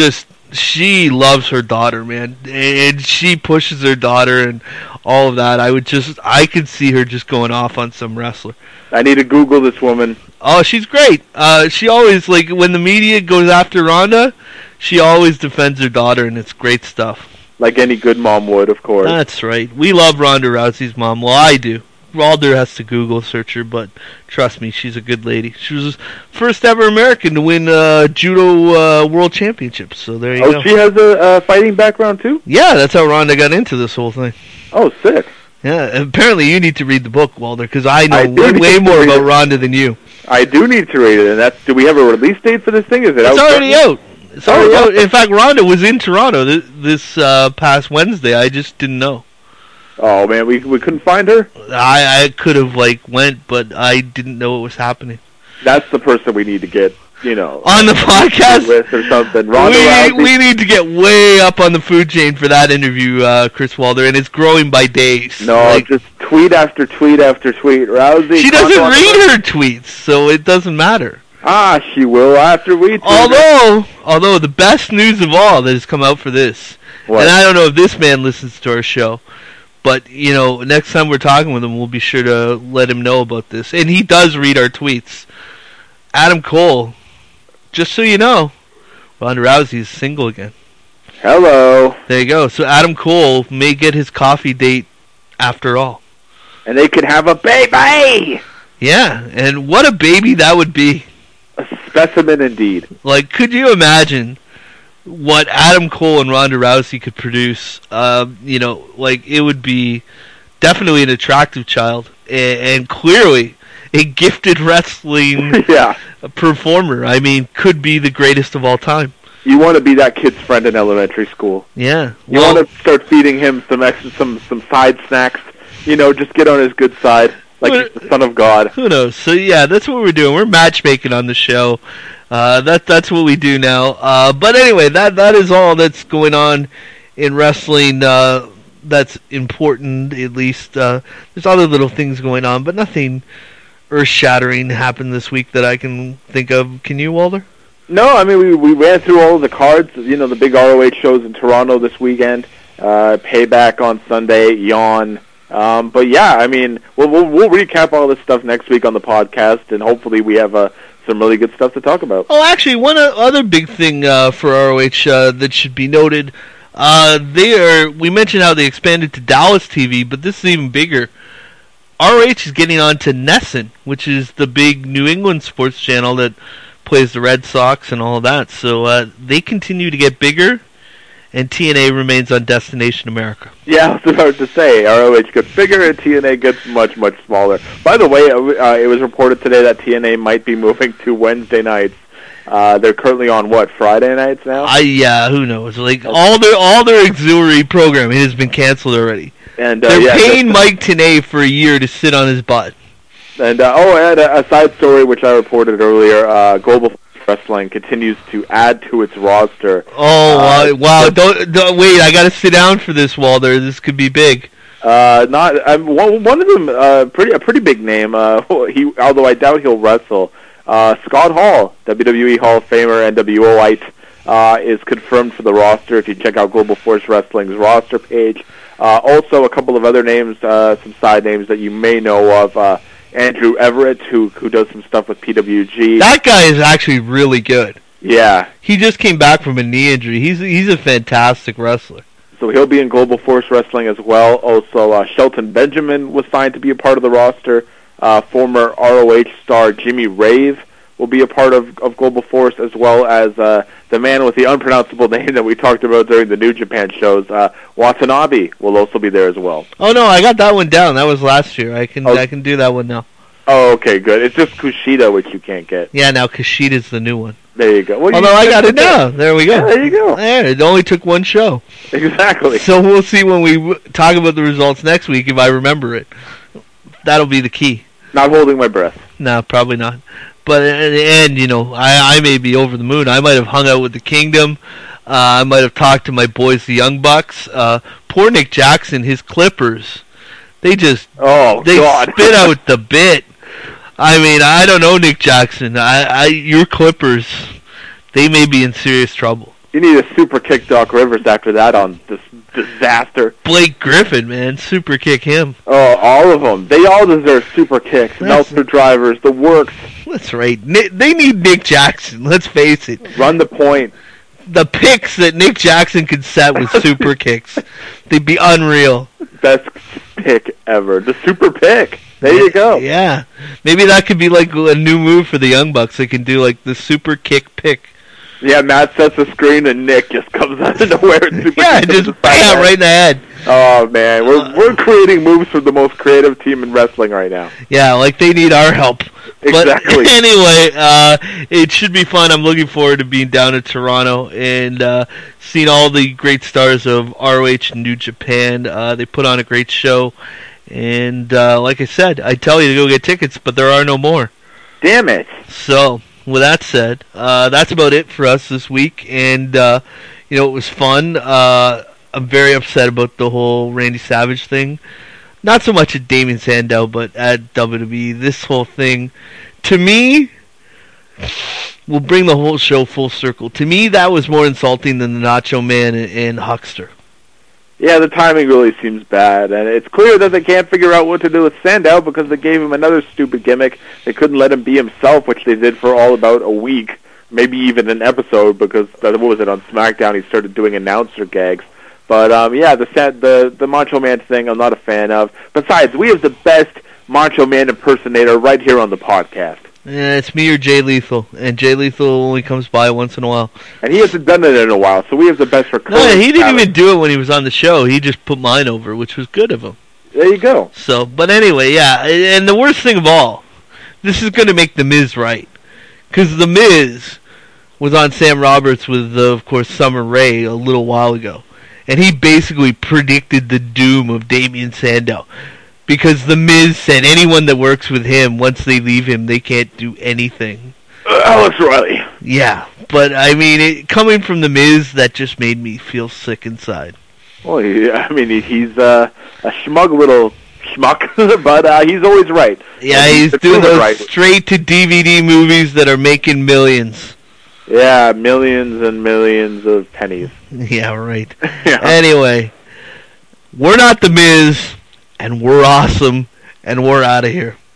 she loves her daughter, man, and she pushes her daughter and all of that. I could see her just going off on some wrestler. I need to Google this woman. Oh, she's great. She always, like, when the media goes after Ronda, she always defends her daughter, and it's great stuff. Like any good mom would, of course. That's right. We love Ronda Rousey's mom. Well, I do. Walder has to Google search her, but trust me, she's a good lady. She was the first ever American to win Judo World Championships, so there you go. Oh, she has a fighting background, too? Yeah, that's how Ronda got into this whole thing. Oh, sick. Yeah, apparently you need to read the book, Walder, because I know way more about Ronda than you. I do need to read it, and do we have a release date for this thing? Is it out? It's already out. It's already out. In fact, Ronda was in Toronto this past Wednesday. I just didn't know. Oh man, we couldn't find her. I could have went, but I didn't know what was happening. That's the person we need to get, on the podcast with or something. We need to get way up on the food chain for that interview, Chris Walder, and it's growing by days. No, just tweet after tweet after tweet. Rousey. She doesn't read her tweets, so it doesn't matter. She will after we. Although the best news of all that has come out for this, and I don't know if this man listens to our show. But, next time we're talking with him, we'll be sure to let him know about this. And he does read our tweets. Adam Cole, just so you know, Ronda Rousey is single again. Hello. There you go. So Adam Cole may get his coffee date after all. And they could have a baby! Yeah, and what a baby that would be. A specimen indeed. Could you imagine what Adam Cole and Ronda Rousey could produce? It would be definitely an attractive child and clearly a gifted wrestling performer. I mean, could be the greatest of all time. You want to be that kid's friend in elementary school. Yeah. You want to start feeding him some side snacks. Just get on his good side, like he's the son of God. Who knows? So yeah, that's what we're doing. We're matchmaking on the show. That's what we do now. But anyway, that is all that's going on in wrestling. That's important, at least. There's other little things going on, but nothing earth-shattering happened this week that I can think of. Can you, Walter? No, I mean, we ran through all of the cards. The big ROH shows in Toronto this weekend. Payback on Sunday, Yawn. But yeah, I mean, we'll recap all this stuff next week on the podcast, and hopefully we have some really good stuff to talk about. Oh, actually, one other big thing for ROH that should be noted. We mentioned how they expanded to Dallas TV, but this is even bigger. ROH is getting on to NESN, which is the big New England sports channel that plays the Red Sox and all of that. So they continue to get bigger, and TNA remains on Destination America. Yeah, I was about to say, ROH gets bigger and TNA gets much, much smaller. By the way, it was reported today that TNA might be moving to Wednesday nights. They're currently on Friday nights now? Yeah, who knows? Like all their auxiliary programming has been canceled already. And they're paying Mike Tenay for a year to sit on his butt. And and a side story which I reported earlier: Global Wrestling continues to add to its roster. Oh wow! Don't wait! I got to sit down for this, Walter. This could be big. One of them, a pretty big name. Although I doubt he'll wrestle. Scott Hall, WWE Hall of Famer, NWOite, is confirmed for the roster. If you check out Global Force Wrestling's roster page, also a couple of other names, some side names that you may know of. Andrew Everett, who does some stuff with PWG. That guy is actually really good. Yeah, he just came back from a knee injury. He's a fantastic wrestler. So he'll be in Global Force Wrestling as well. Also, Shelton Benjamin was signed to be a part of the roster. Former ROH star Jimmy Rave will be a part of Global Force, as well as the man with the unpronounceable name that we talked about during the New Japan shows, Watanabe, will also be there as well. Oh no, I got that one down. That was last year. I can do that one now. Oh, okay, good. It's just Kushida, which you can't get. Yeah, now Kushida's the new one. There you go. Well, although I got it now. There we go. Yeah, there you go. There, it only took one show. Exactly. So we'll see when we talk about the results next week if I remember it. That'll be the key. Not holding my breath. No, probably not. But in the end, I may be over the moon. I might have hung out with the Kingdom. I might have talked to my boys, the Young Bucks. Poor Nick Jackson, his Clippers. They spit out the bit. I mean, I don't know, Nick Jackson. Your Clippers, they may be in serious trouble. You need a super kick Doc Rivers after that on this disaster. Blake Griffin, man, super kick him. Oh, all of them. They all deserve super kicks. Meltzer drivers, the works. That's right. They need Nick Jackson, let's face it. Run the point. The picks that Nick Jackson could set with super kicks, they'd be unreal. Best pick ever. The super pick. There you go. Yeah. Maybe that could be like a new move for the Young Bucks. They can do like the super kick pick. Yeah, Matt sets the screen and Nick just comes out of nowhere. And just bam, right in the head. Oh man, we're creating moves for the most creative team in wrestling right now. Yeah, like they need our help. Exactly. But anyway, it should be fun. I'm looking forward to being down in Toronto and seeing all the great stars of ROH and New Japan. They put on a great show, and like I said, I tell you to go get tickets, but there are no more. Damn it. So, with that said, that's about it for us this week, and it was fun. I'm very upset about the whole Randy Savage thing. Not so much at Damien Sandow, but at WWE. This whole thing, to me, will bring the whole show full circle. To me, that was more insulting than the Nacho Man and Huckster. Yeah, the timing really seems bad, and it's clear that they can't figure out what to do with Sandow because they gave him another stupid gimmick. They couldn't let him be himself, which they did for all about a week, maybe even an episode, because, what was it, on SmackDown he started doing announcer gags. But, the Macho Man thing I'm not a fan of. Besides, we have the best Macho Man impersonator right here on the podcast. Yeah, it's me or Jay Lethal, and Jay Lethal only comes by once in a while. And he hasn't done it in a while, so we have the best recurring No, he didn't even do it when he was on the show. He just put mine over, which was good of him. There you go. So, but anyway, yeah, and the worst thing of all, this is going to make The Miz right. Because The Miz was on Sam Roberts with, of course, Summer Rae a little while ago. And he basically predicted the doom of Damien Sandow. Because The Miz said anyone that works with him, once they leave him, they can't do anything. Alex Riley. Yeah, but I mean, coming from The Miz, that just made me feel sick inside. Well, I mean, he's a smug little schmuck, but he's always right. Yeah, he's doing those straight-to-DVD movies that are making millions. Yeah, millions and millions of pennies. Yeah, right. Yeah. Anyway, we're not The Miz, and we're awesome, and we're out of here.